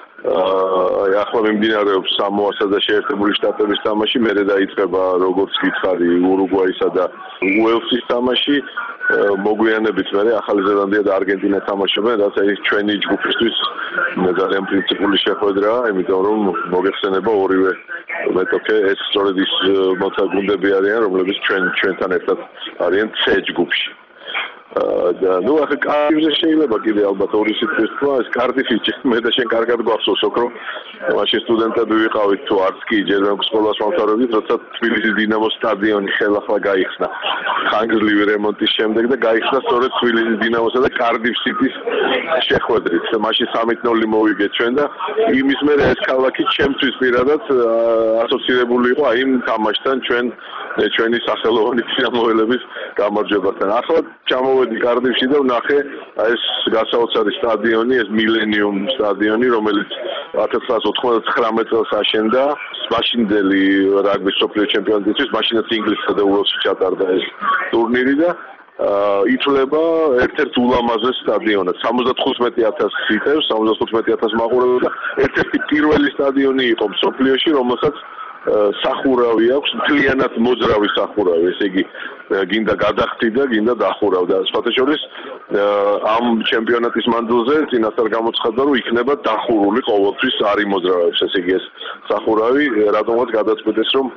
Speaker 12: ახლა მიმდინარეობს სამოასა და შეერთებული შტატების თამაში, მერე დაიწყება როგორც გითხარი ურუგვაისა და უელსის თამაში, მოგვიანებით მერე ახალი ზელანდია და არგენტინა თამაშობენ, რაც არის ჩვენი ჯგუფისთვის ძალიან პრინციპული შეხვედრაა, იმიტომ რომ მოგეხსენება ორივე მეტოქე ეს სწორედ ის მოცაგუნდები არიან, რომლებიც ჩვენთან ერთად არიან C ჯგუფში. ახლა კარდიფზე შეიძლება კიდე ალბათ ორი სიტყვის თქვა, ეს კარდიფი მე და შენ კარგად გვახსოვს ოქრო, მაშინ სტუდენტები ვიყავით თუ არც კი ჯერ სკოლას ვამთავრებდით, როცა თბილისის დინამოს სტადიონი ხელახლა გაიხსნა ხანგრძლივი რემონტის შემდეგ და გაიხსნა სწორედ თბილისის დინამოსა და კარდიფ სიტის შეხვედრით. მაშინ 3-0 მოვიგეთ ჩვენ და იმის მერე ეს ქალაქი ჩემთვის პირადად ასოცირებული იყო აი იმ თამაშთან ჩვენი სახელოვანი წინამორბედების გამარჯვებასთან. ახლა ჩამოვედი კარდიფში და ვნახე ეს გასაოცარი სტადიონი, ეს მილენიუმ სტადიონი, რომელიც 1999 წელს აშენდა მაშინდელი რაგბის მსოფლიო ჩემპიონატისთვის, მაშინაც ინგლისსა და უელსში ჩატარდა ეს ტურნირი და ითვლება ერთ-ერთ ულამაზეს სტადიონად. 75,000 იტევს, 75,000 მაყურებელი და ერთ-ერთი პირველი სტადიონი იყო მსოფლიოში, რომელსაც სახურავი აქვს, მთლიანად მოძრავი სახურავი, ესე იგი გინდა გადახტი და გინდა დახურავ და სხვათა შორის ამ ჩემპიონატის მანძილზე წინასწარ გამოცხადდა რომ იქნება დახურული ყოველთვის არ იმოძრავებს, ესე იგი ეს სახურავი რატომაც გადაწყვეტეს რომ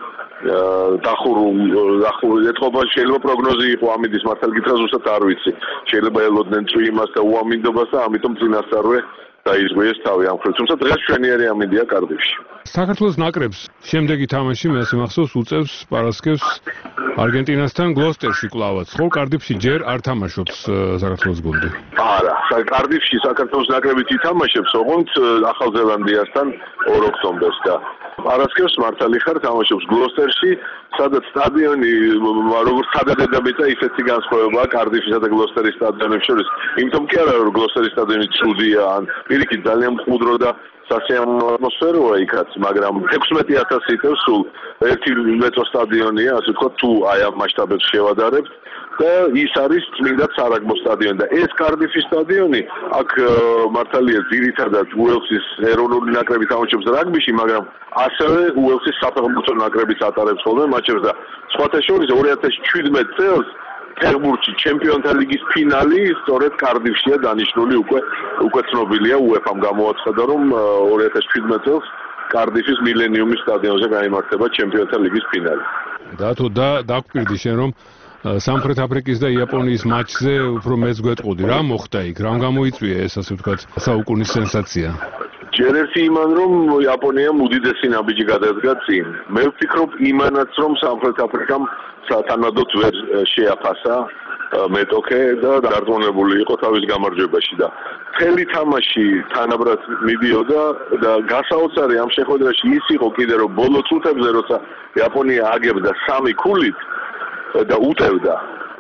Speaker 12: დახურული ეთყობა შეიძლება პროგნოზი იყო ამინდის მართალ გითხრა ზუსტად არ ვიცი, შეიძლება ელოდნენ წვიმას და უამინდობას და ამიტომ წინასწარვე დაიზღვიეს თავი ამ ხრივ, თუმცა დღეს ჩვენიერი ამინდია კარდიფში.
Speaker 2: საქართველოს ნაკრებს შემდეგი თამაში მე ასე მახსოვს უწევს პარასკევს არგენტინასთან გლოსტერში კლავაც. ხო, კარდიფში ჯერ არ თამაშობს საქართველოს გუნდი.
Speaker 12: არა, კარდიფში საქართველოს ნაკრები თამაშობს ოღონდ ახალ ზელანდიასთან 2 ოქტომბერს და პარასკევს მართალი ხარ თამაშობს გლოსტერში, სადაც სტადიონი როგორც სადადებითა ისეთი განსხვავებაა კარდიფისა და გლოსტერის სტადიონებს შორის. იმიტომ კი არა რომ გლოსტერის სტადიონი ცუდია ან პირიქით ძალიან მყუდრო და სასიამოვნო ატმოსფეროა იქაც, მაგრამ 16,000 იტევს სულ ერთი მეტრო სტადიონია, ასე ვთქვათ, თუ აი ამ მასშტაბებს შევადარებთ და ის არის წმინდა სარაგბო სტადიონი და ეს კარდიფის სტადიონი აქ მართალია ძირითადად უელსის ეროვნული ნაკრები თამაშობს რაგბიში, მაგრამ ასევე უელსის საფეხბურთო ნაკრებიც ატარებს ხოლმე მატჩებს და სხვათა შორის 2017 წელს ფეხბურთში ჩემპიონთა ლიგის ფინალი სწორედ კარდიფშია დანიშნული, უკვე ცნობილია UEFA-მ გამოაცხადა რომ 2017 წელს კარდიფის მილენიუმის სტადიონზე გაიმართება ჩემპიონთა ლიგის ფინალი.
Speaker 2: და დაგვირდი შენ რომ სამხრეთ აფრიკის და იაპონიის მატჩზე უფრო მეც გვეტყუდი, რა მოხდა იქ, რამ გამოიწვია ეს ასე ვთქვათ საუკუნის სენსაცია?
Speaker 12: ჯერ ერთი იმან რომ იაპონიამ უდიდესი ნაბიჯი გადადგა წინ. მე ვფიქრობ იმანაც რომ სამხრეთ აფრიკამ სათანადოდ ვერ შეაფასა მეტოქე და დარწმუნებული იყო თავის გამარჯვებაში და მთელი თამაში თანაბრად მიდიოდა და გასაოცარი ამ შეხვედრაში ის იყო კიდე რომ ბოლო წუთებზე როცა იაპონია აგებდა 3 ქულით და უტევდა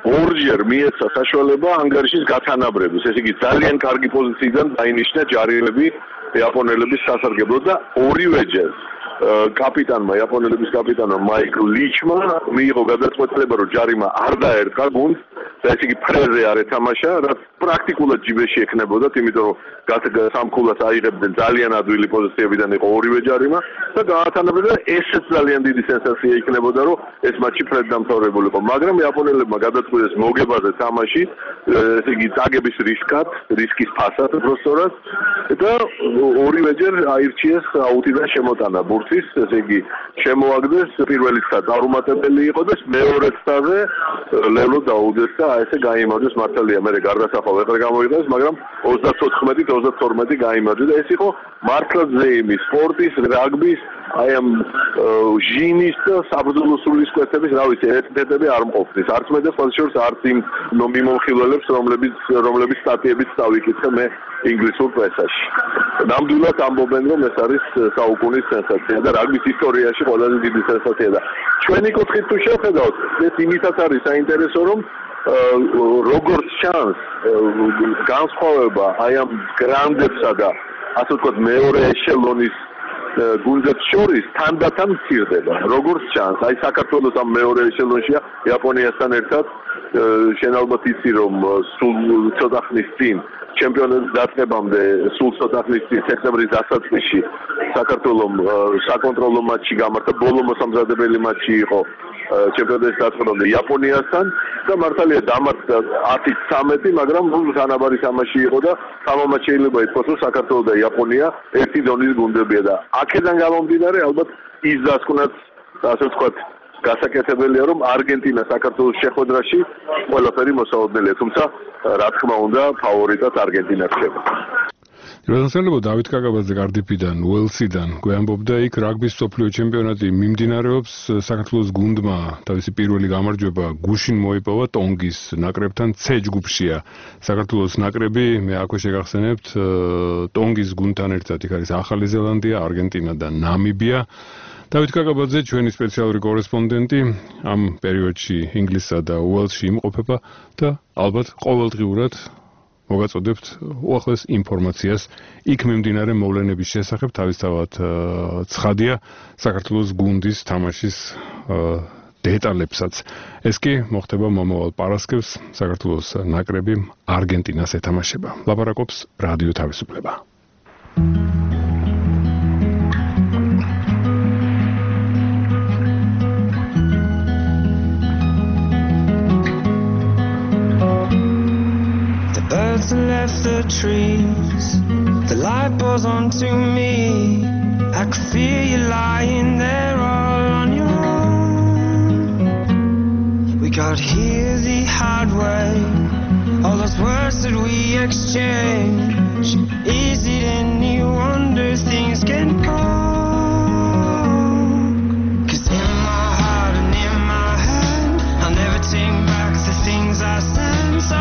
Speaker 12: ორჯერ მიეცა საშუალება ანგარიშის გათანაბრების. ეს იგი ძალიან კარგი პოზიციიდან დაინიშნა ჯარიელები იაპონელების სასარგებლოდ და ორივეჯერ კაპიტანმა, იაპონელების კაპიტანმა მაიკლ ლიჩმა მიიღო გადაწყვეტილება, რომ ჯარიმა არ დაერტყა გუნდს და ეს იგი ფრეზე არ ეთამაშა, რაც პრაქტიკულად ჯიბეში ექნებოდათ, იმიტომ რომ სამქულას აიღებდნენ ძალიან ადვილი პოზიციებიდან იყო ორივე ჯარიმა და გაათანაბრდა. ესეც ძალიან დიდი სენსაცია იქნებოდა, რომ ეს მატჩი ფრედ დამთავრებულიყო, მაგრამ იაპონელებმა გადაწყვიტეს მოგებაზე თამაში, ესე იგი წაგების რისკის ფასად უბრალოდ და ორივეჯერ აირჩიეს აუტიდან შემოტანა ბურთის, ესე იგი შემოაგდეს პირველი ცდა წარუმატებელი იყო და მეორე ცდაზე ლელო დაუდეს და ესე გაიმარჯვეს მართალია მე გარდასახვა ვეღარ გამოიღეს, მაგრამ 34-22 გაიმარჯვა და ეს იყო მართლა ზეიმი სპორტის, რაგბის, აი ამ ჟინის და საბრძოლო სულისკვეთების, რა ვიცი, ეთნები არ მყოფნის. არც მე და სხვა შორის არც იმ მიმოხილველებს, რომლებიც სტატიებიც დავიკითხე მე ინგლისურ პრესაში. ნამდვილად ამბობენ, რომ ეს არის საუკუნის სენსაცია და რაგბის ისტორიაში ყველაზე დიდი სენსაცია და ჩვენი კუთხით თუ შევხედავთ, ეს იმითაც არის საინტერესო, რომ როგორც ჩანს განსხვავება აი ამ გრანდებსა და ასე ვთქვათ მეორე ეშელონის გუნდებს შორის თანდათან მცირდება. როგორც ჩანს, აი საქართველოს ამ მეორე ეშელონშია იაპონიასთან ერთად შენ ალბათ იცი რომ სულ ცოტა ხნის წინ ჩემპიონატის დაწყებამდე სულ ცოტა ხნის წინ სექტემბრის დასაწყისში საქართველოს საკონტროლო მატჩი გამართა, ბოლო მოსამზადებელი მატჩი იყო ჩემპიონატის დაწყებამდე იაპონიასთან და მართალია დამარცხდა 10-13, მაგრამ თანაბარი თამაში იყო და თამამად შეიძლება ითქვას, რომ საქართველო და იაპონია ერთი დონის გუნდებია და აქედან გამომდინარე ალბათ ის დასკვნაც ასე ვთქვათ გასაკეთებელია, რომ არგენტინა საქართველოს შეხვედრაში ყველაფერი მოსაოდნელია, თუმცა რა თქმა უნდა ფავორიტად არგენტინა ხდება.
Speaker 2: როდესაც დავით კაკაბაძე კარდიფიდან, უელსიდან გვამბობდა, იქ რაგბის მსოფლიო ჩემპიონატი მიმდინარეობს, საქართველოს გუნდმა თავისი პირველი გამარჯვება გუშინ მოიპოვა ტონგის ნაკრებთან C ჯგუფშია. საქართველოს ნაკრები, მე აქვე შეგახსენებთ, ტონგის გუნდთან ერთად იქ არის ახალი ზელანდია, არგენტინა და ნამიბია. დავით კაკაბაძე, ჩვენი სპეციალური კორესპონდენტი, ამ პერიოდში ინგლისსა და უელსში იმყოფება და ალბათ ყოველდღიურად მოგაწოდებთ უახლეს ინფორმაციას იქ მიმდინარე მოვლენების შესახებ, თავისთავად ცხადია საქართველოს გუნდის თამაშის დეტალებსაც. ეს კი მოხდება მომავალ პარასკევს, საქართველოს ნაკრები არგენტინას ეთამაშება. ლაპარაკობს რადიო თავისუფლება.
Speaker 13: Birds left the trees, the light pours onto me. I could feel you lying there all on your own. We got here the hard way, all those words that we exchange. Is it any wonder things can go? 'Cause in my heart and in my hand, I'll never take back the things I said. So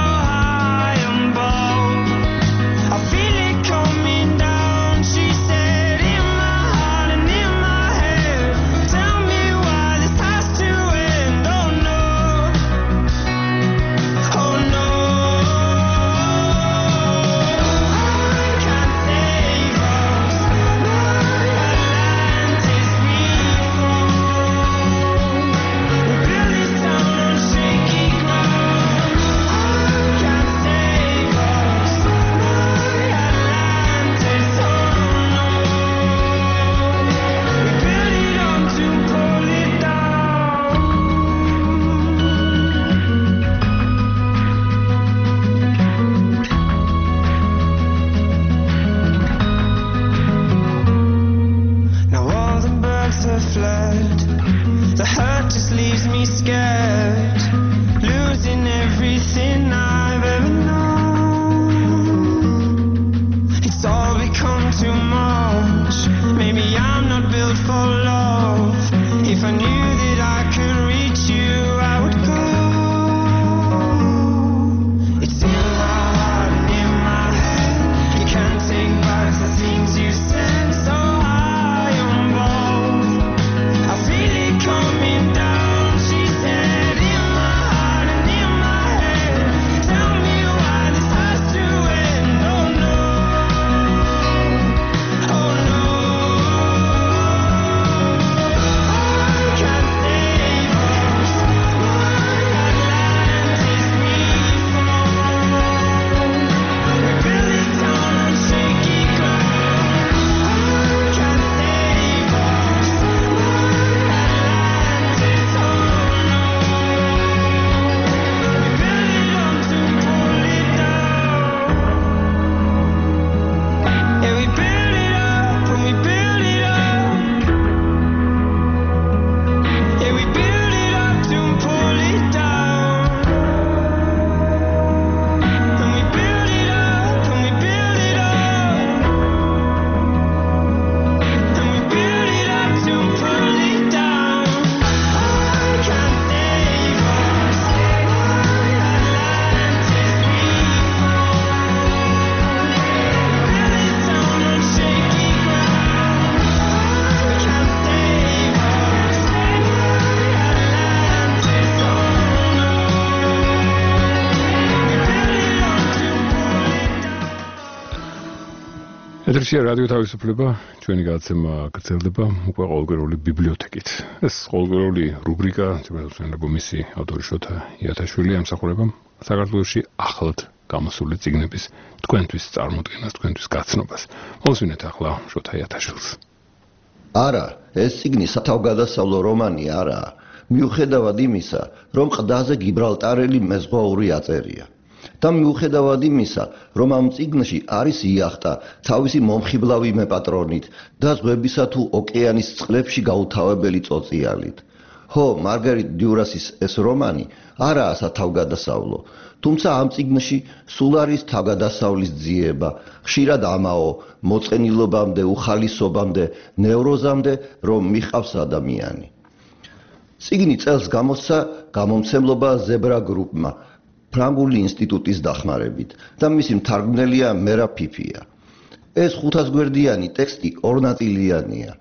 Speaker 2: ეთერშია რადიო თავისუფლება, ჩვენი გადაცემა გრძელდება უკვე ყოველკვირეული ბიბლიოთეკით. ეს ყოველკვირეული რუბრიკა, ძებნელსვენებო მისი ავტორი შოთა იათაშვილი ემსახურება საქართველოში ახლად გამოსული წიგნების თქვენთვის წარმოდგენას, თქვენთვის გაცნობას. მოვსმინეთ ახლა შოთა იათაშვილს.
Speaker 14: არა, ეს წიგნი სათავგადასავლო რომანი არაა, მიუხედავად იმისა, რომ ყდაზე გიბრალტარელი მეზღვაური აწერია. და მიუხედავად იმისა, რომ ამ წიგნში არის იახტა თავისი მომხიბლავი მეპატრონით და ზღვებისა თუ ოკეანის წყლებში გაუთავებელი წოწიალით. ხო, მარგერიტ დიურასის ეს რომანი არაა სათავგადასავლო, თუმცა ამ წიგნში სულ არის თავგადასავლის ძიება, ხშირად ამაო, მოწყენილობამდე, უხალისობამდე, ნევროზამდე, რომ მიყავს ადამიანი. წიგნი წელს გამოსცა გამომცემლობა ზებრა გრუპმა, ფრანგული ინსტიტუტის დახმარებით და მისი მთარგმნელია მერა ფიფია. ეს 500 გვერდიანი ტექსტი ორნაწილიანია.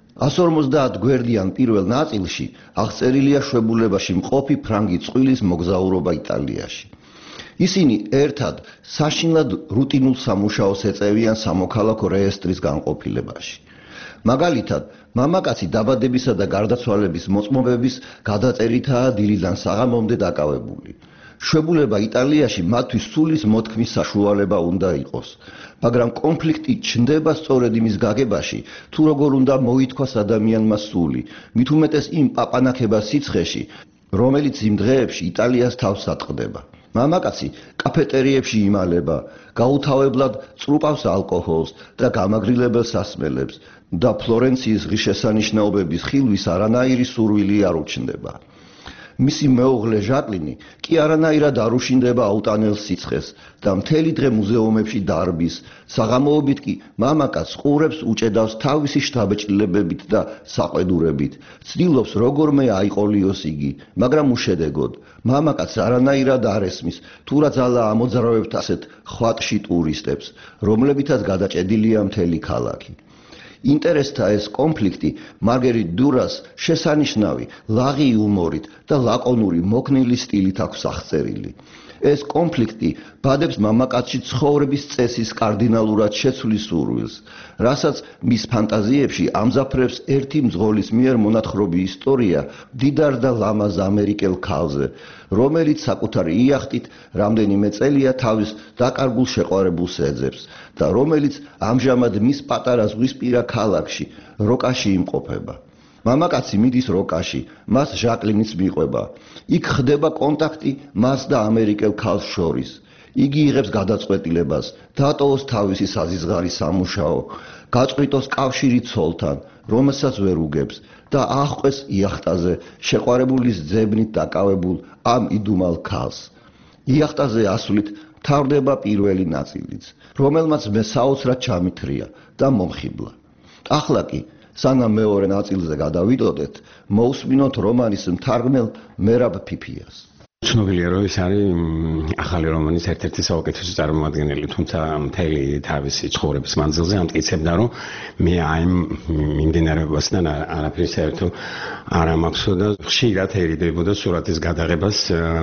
Speaker 14: 150 გვერდიან პირველ ნაწილში აღწერილია შვებულებაში მყოფი ფრანგი წყვილის მოგზაურობა იტალიაში. ისინი ერთად საშინლად რუტინულ სამუშაოს ეწევიან სამოქალაქო რეესტრის განყოფილებაში. მაგალითად, მამაკაცი დაბადებისა და გარდაცვალების მოწმობების გადაწერითაა დილიდან საღამომდე დაკავებული. შვებულება იტალიაში მათთვის სულის მოთქმის საშუალება უნდა იყოს, მაგრამ კონფლიქტი ჩნდება სწორედ იმის გაგებაში, თუ როგორ უნდა მოითქვას ადამიანმა სული, მით უმეტეს იმ პაპანაკებას სიცხეში, რომელიც იმ დღეებში იტალიას თავს ატყდება. მამაკაცი კაფეტერიებში იმალება, გაუთავებლად წრუპავს ალკოჰოლს და გამაგრილებელ სასმელებს და ფლორენციის ღირსშესანიშნაობების ხილვის არანაირი სურვილი არ უჩნდება. მისი მეუღლე ჟაკლინი კი არანაირად არ უშინდება აუტანელ სიცხეს და მთელი დღე მუზეუმებში დარბის, საღამოობით კი მამაკაცს ყურებს უჭედავს თავისი შთაბეჭდილებებით და საყვედურებით, ცდილობს როგორმე აიყოლიოს იგი, მაგრამ უშედეგოდ. მამაკაცს არანაირად არ ესმის, თუ რა ძალა ამოძრავებთ ასეთ ხვატში ტურისტებს, რომლებითაც გადაჭედილია მთელი ქალაქი. ინტერესთა ეს კონფლიქტი მარგერიტ დიურას შესანიშნავი, ლაღი იუმორით და ლაკონური მოქნილი სტილით აქვს აღწერილი. ეს კონფლიქტი ბადებს მამაკაცში ცხოვრების წესის კარდინალურად შეცვლის სურვილს, რასაც მის ფანტაზიებში ამზაფრებს ერთი მძღოლის მიერ მონათხრობი ისტორია მდიდარ და ლამაზ ამერიკელ ქალზე, რომელიც საკუთარ იახტით რამდენიმე წელია თავის დაკარგულ შეყვარებულს ეძებს და რომელიც ამჟამად მის პატარა ზღვისპირა ქალაქში, როკაში იმყოფება. მამაკაცი მიდის როკაში, მას ჟაკლინიც მიყვება. იქ ხდება კონტაქტი მას და ამერიკელ ქალს შორის. იგი იღებს გადაწყვეტილებას, დატოვოს თავისი საზიზღარი სამუშაო, გაწყვიტოს კავშირი ცოლთან, რომელსაც ვერ უგებს და აღყვეს იახტაზე შეყვარებულის ძებნით დაკავებულ ამ იდუმალ ქალს. იახტაზე ასვლით მთავრდება პირველი ნაწილიც, რომელმაც მე საოცრად ჩამithრია და მომხიბლა. ახლა კი სანამ მეორე ნაწილზე გადავიდოდეთ, მოусმინოთ რომანის მთარგმნელ მერაბ ფიფიას.
Speaker 7: ცნობილია, რომ ეს არის ახალი რომანის ერთ-ერთი საუკეთესო წარმოადგენელი, თუმცა მთელი თავისი ცხოვრების მანძილზე ამტკიცებდა, რომ მე აი მიმდინარეობასთან არაფერი საერთო არ ამაქვსო და ხშირად ერიდებოდა სურათის გადაღებას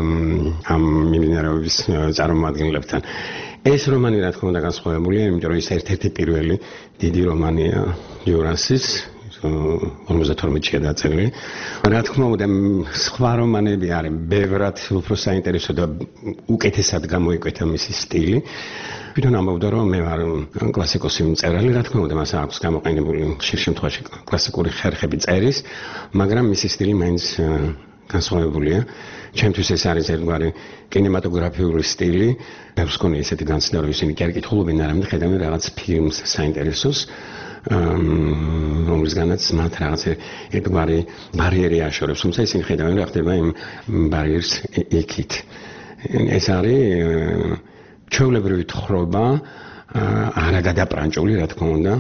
Speaker 7: ამ მიმდინარეობის წარმოადგენლებთან. ეს რომანი რა თქმა უნდა განსხვავებულია, იმიტომ რომ ის ერთ-ერთი პირველი დიდი რომანია დიურასის 52-ში დაწერილი. რა თქმა უნდა, სხვა რომანები არის ბევრად უფრო საინტერესო და უკეთესად გამოიკვეთა მისი სტილი. თვითონ ამბობდა, რომ მე ვარ კლასიკოსი მწერალი, რა თქმა უნდა, მას აქვს გამოყენებული ხშირ შემთხვევაში კლასიკური ხერხები წერის, მაგრამ მისი სტილი მაინც განსხვავებულია. ჩემთვის ეს არის ერთგვარი კინემატოგრაფიული სტილი. ბევრს მქონია ესეთი განცდა, რომ ისინი კი არ კითხულობენ, არამედ ხედავენ რაღაც ფილმს საინტერესოს, რომლისგანაც მათ რაღაც ერთგვარი ბარიერი აშორებს, თუმცა ისინი ხედავენ რა ხდება იმ ბარიერს იქით. ეს არის ჩვეულებრივი თხრობა, არაგადაპრანჭული, რა თქმა უნდა.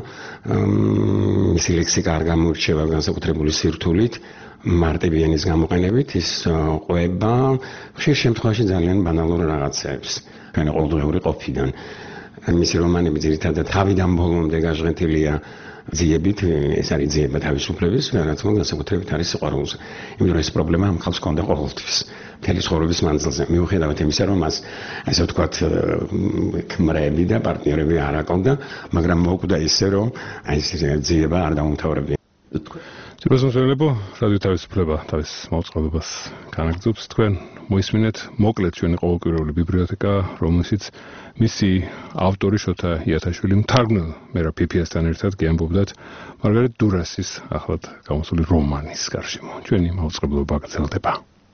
Speaker 7: მისი ლექსიკა არ გამოირჩევა განსაკუთრებული სირთულით. მარტივი ენის გამოყენებით ის ყვება ხშირ შემთხვევაში ძალიან ბანალურ რაღაცებს ჩვენი ყოველდღიური ყოფიდან. მისი რომანები ძირითადად თავიდან ბოლომდე გაჟღენთილია ძიებით ეს არის ძიება თავისუფლების, რა თქმა უნდა, საკუთრებით არის სიყვარულზე. იმიტომ რომ ეს პრობლემა ამ ხალხს ჰქონდა ყოველთვის. მთელი ცხოვრების მანძილზე. მიუხედავად იმისა, რომ მას ასე ვთქვათ, ქმრები და პარტნიორები არ აკონდა, მაგრამ მოუკვდა ისე, რომ ეს ძიება არ დაუმთავრებია.
Speaker 2: ძიროსმომსვლელებო, რადიო თავისუფლება თავის მოწყობილებას განაგრძობს. თქვენ მოისმინეთ მოკლედ ჩვენი ყოველკვირეული ბიბლიოთეკა, რომელშიც მისი ავტორი შოთა იათაშვილი მთარგმნელ მერაბ ფიფიასთან ერთად გიამბობდათ მარგარეტ დურასის ახლად გამოსული რომანის გარშემო. ჩვენი მოწყობილობა გრძელდება.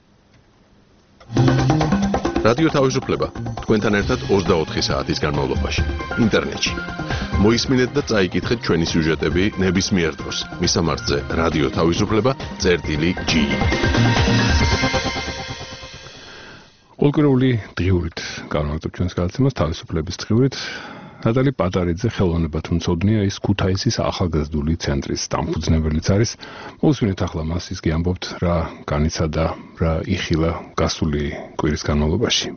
Speaker 1: რადიო თავისუფლება თქვენთან ერთად 24 საათის განმავლობაში ინტერნეტში. მოისმინეთ და წაიკითხეთ ჩვენი სიუჟეტები ნებისმიერ დროს. მისამართზე რადიო თავისუფლება.gi.
Speaker 2: ყოველკვირეული დღიურით განვაგრძობ ჩვენს გადაცემას თავისუფლების დღიურით. ნატალი პატარიძე ხელოვნებად მცოდნეა, ის ქუთაისის ახალგაზრდული ცენტრის დამფუძნებელიც არის. მოусმინეთ ახლა მას ის გიამბობთ რა განიცადა, რა იხილა გასული კვირის განმავლობაში.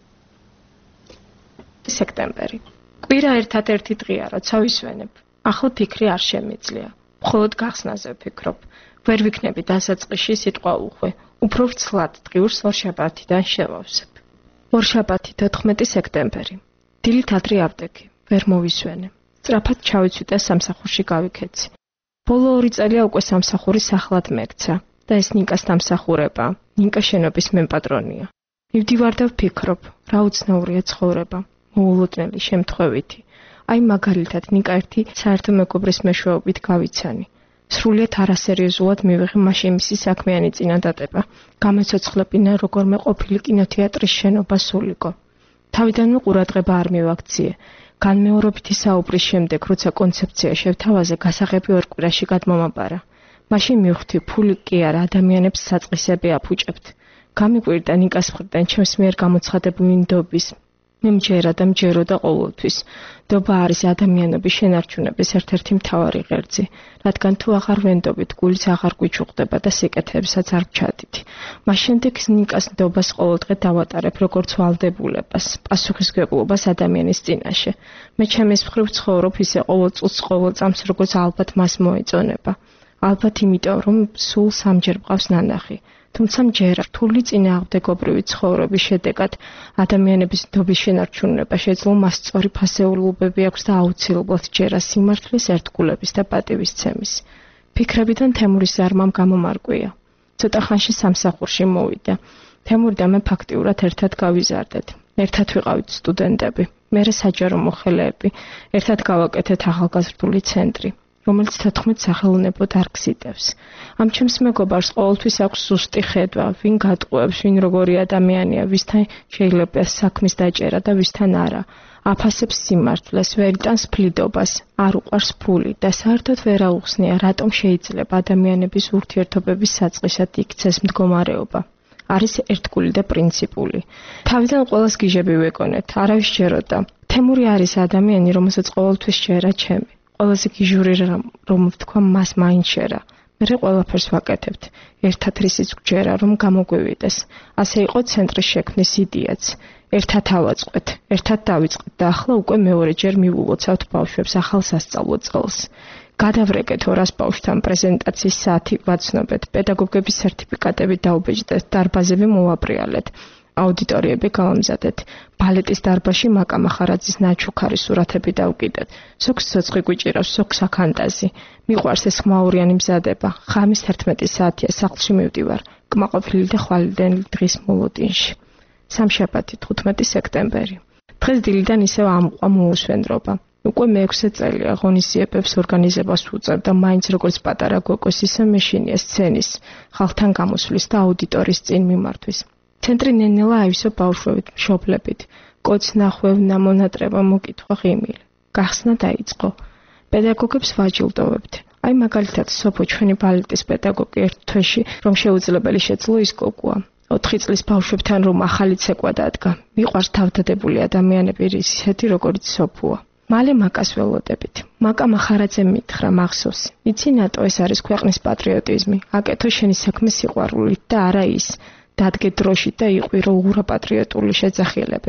Speaker 15: სექტემბერი. კვირა ერთადერთი დღეა, როცა ვისვენებ. ახლა ფიქრი არ შემიძლია. მხოლოდ გახსნაზე ვფიქრობ. ვერ ვიქნები დასაწყისში სიტყვა უხვე. უფრო ვრცლად დღიურს ორშაბათიდან შევავსებ. ორშაბათი 14 სექტემბერი. დილით ადრე ავდექი. ვერ მოვისვენე. სწრაფად ჩავიცვი და სამსახურში გავიქეცი. ბოლო 2 წელია უკვე სამსახურის ახლად მეკცა და ეს ნიკას დამსახურება. ნიკა შენობის მემპატრონია. მივდივარ და ვფიქრობ, რა უცნაურია ცხოვრება. მოულოდნელი შემთხვევითი. აი მაგალითად ნიკა ერთი საერთო მეგობრის მეშვეობით გავიცანი. სრულიად არასერიოზულად მივიღე მაშინ მისი საქმიანი წინადადება. გამეცოცხლებინა როგორმე ყოფილი კინოთეატრის შენობა სულიკო. თავიდანვე ყურადღება არ მივაქციე. განმეორებითი საუბრის შემდეგ, როცა კონცეფცია შევთავაზე, გასაღები 2 კვირაში გადმომაბარა. მაშინ მივხვდი, ფული კი არა, ადამიანებს საწყისები აფუჭებთ. გამიკვირდა ნიკას მხრიდან ჩემს მიერ გამოცხადებული ნდობის. მე მჯერა და მჯეროდა ყოველთვის. ნდობა არის ადამიანების შენარჩუნების ერთ-ერთი მთავარი ღერძი, რადგან თუ აღარ ვენდობით, გულიც აღარ გვიჩუღდება და სიკეთეებსაც არ ვჩადით. მას შემდეგ ნიკას ნდობას ყოველდღე დავატარებ როგორც ვალდებულებას, პასუხისმგებლობას ადამიანის წინაშე. მე ჩემის მხრივ ცხოვრობ ისე ყოველ წუთს, ყოველ წამს, როგორც ალბათ მას მოეწონება. ალბათ იმიტომ, რომ სულ 3-ჯერ მყავს ნანახი. თუმცა მჯერა რთული წინააღმდეგობრივი ცხოვრების შედეგად ადამიანების ნდობის შენარჩუნება შეძლო მას სწორი ფასეულობები აქვს და აუცილებლად ჯერა სიმართლის, ერთგულების და პატივისცემის. ფიქრებიდან თემურის ზარმამ გამომარკვია. ცოტა ხანში სამსახურში მოვიდა. თემური და მე ფაქტიურად ერთად გავიზარდეთ. ერთად ვიყავით სტუდენტები, მერე საჯარო მოხელეები, ერთად გავაკეთეთ ახალგაზრდული ცენტრი, რომელიც 14 სახელოვნებო დარგს იტევს. ამ ჩემს მეგობარს ყოველთვის აქვს ზუსტი ხედვა, ვინ გატყუებს, ვინ როგორი ადამიანია, ვისთან შეიძლება საქმის დაჭერა და ვისთან არა. აფასებს სიმართლეს, ვერ იტანს ფლიდობას, არ უყვარს ფული და საერთოდ ვერ აუხსნია, რატომ შეიძლება ადამიანების ურთიერთობების საწყისად იქცეს მდგომარეობა. არის ერთგული და პრინციპული. თავიდან ყველას გიჟები ვეკონეთ, არავის ჯეროდა. თემური არის ადამიანი, რომელსაც ყოველთვის ჯერა ჩემი. ყველაზე გიჟური რომ ვთქვა მას მაინც შერა. მე ყველაფერს ვაკეთებთ. ერთად რისიც გვჯერა რომ გამოგვივიდეს. ასე იყო ცენტრის შექმნის იდეაც. ერთად ავაწყეთ, ერთად დავიწყეთ და ახლა უკვე მეორეჯერ მივულოცავთ ბავშვებს ახალ სასწავლო წელს. გადავრეკეთ 200 ბავშვთან პრეზენტაციის საათი ვაცნობეთ, პედაგოგების სერტიფიკატები დაუბეჭდეთ, დარბაზები მოვაბრიალეთ. აუდიტორიები გავამზადეთ. ბალეტის დარბაზში მაკა მახარაძის ნაჩუქარი სურათები დავკიდეთ. სოქს ცოცხი გვიჭირავს, სოქს აქანტაზი. მიყვარს ეს ხმაურიანი მზადება. ხამის 11 საათია სახლში მივდივარ. კმაყოფილი და ხვალიდენი დღის მოლოდინში. სამშაბათი 15 სექტემბერი. დღეს დილიდან ისევ ამყვა მოუსვენრობა. უკვე მე-6 წელია ღონისძიებებს ორგანიზებას ვუწევ და მაინც როგორც პატარა გოგოს ისე მეშინია სცენის, ხალხთან გამოსვლის და აუდიტორიის წინ მიმართვის. ცენტრი ნენელა აივსო ბავშვებით, მშობლებით. კოც ნახვევნა მონატრება მოკითხვა ღიმილი. გახსნა დაიწყო. პედაგოგებს ვაჯილდოვებთ. აი მაგალითად სოფო ჩვენი ბალეტის პედაგოგი ერთ თვეში რომ შეუძლებელი შეძლო ის გოგოა. 4 წლის ბავშვებთან რომ ახალი ცეკვა დადგა. მიყვარს თავდადებული ადამიანები ისეთი როგორიც სოფოა. მალე მაკას ველოდებით. მაკა მახარაძე მითხრა მახსოვს. იცი ნატო ეს არის ქვეყნის პატრიოტიზმი. აკეთო შენი საქმე სიყვარულით და არა ის. დადგე დროში და იყვირო უღრა პატრიოტული შეძახილები.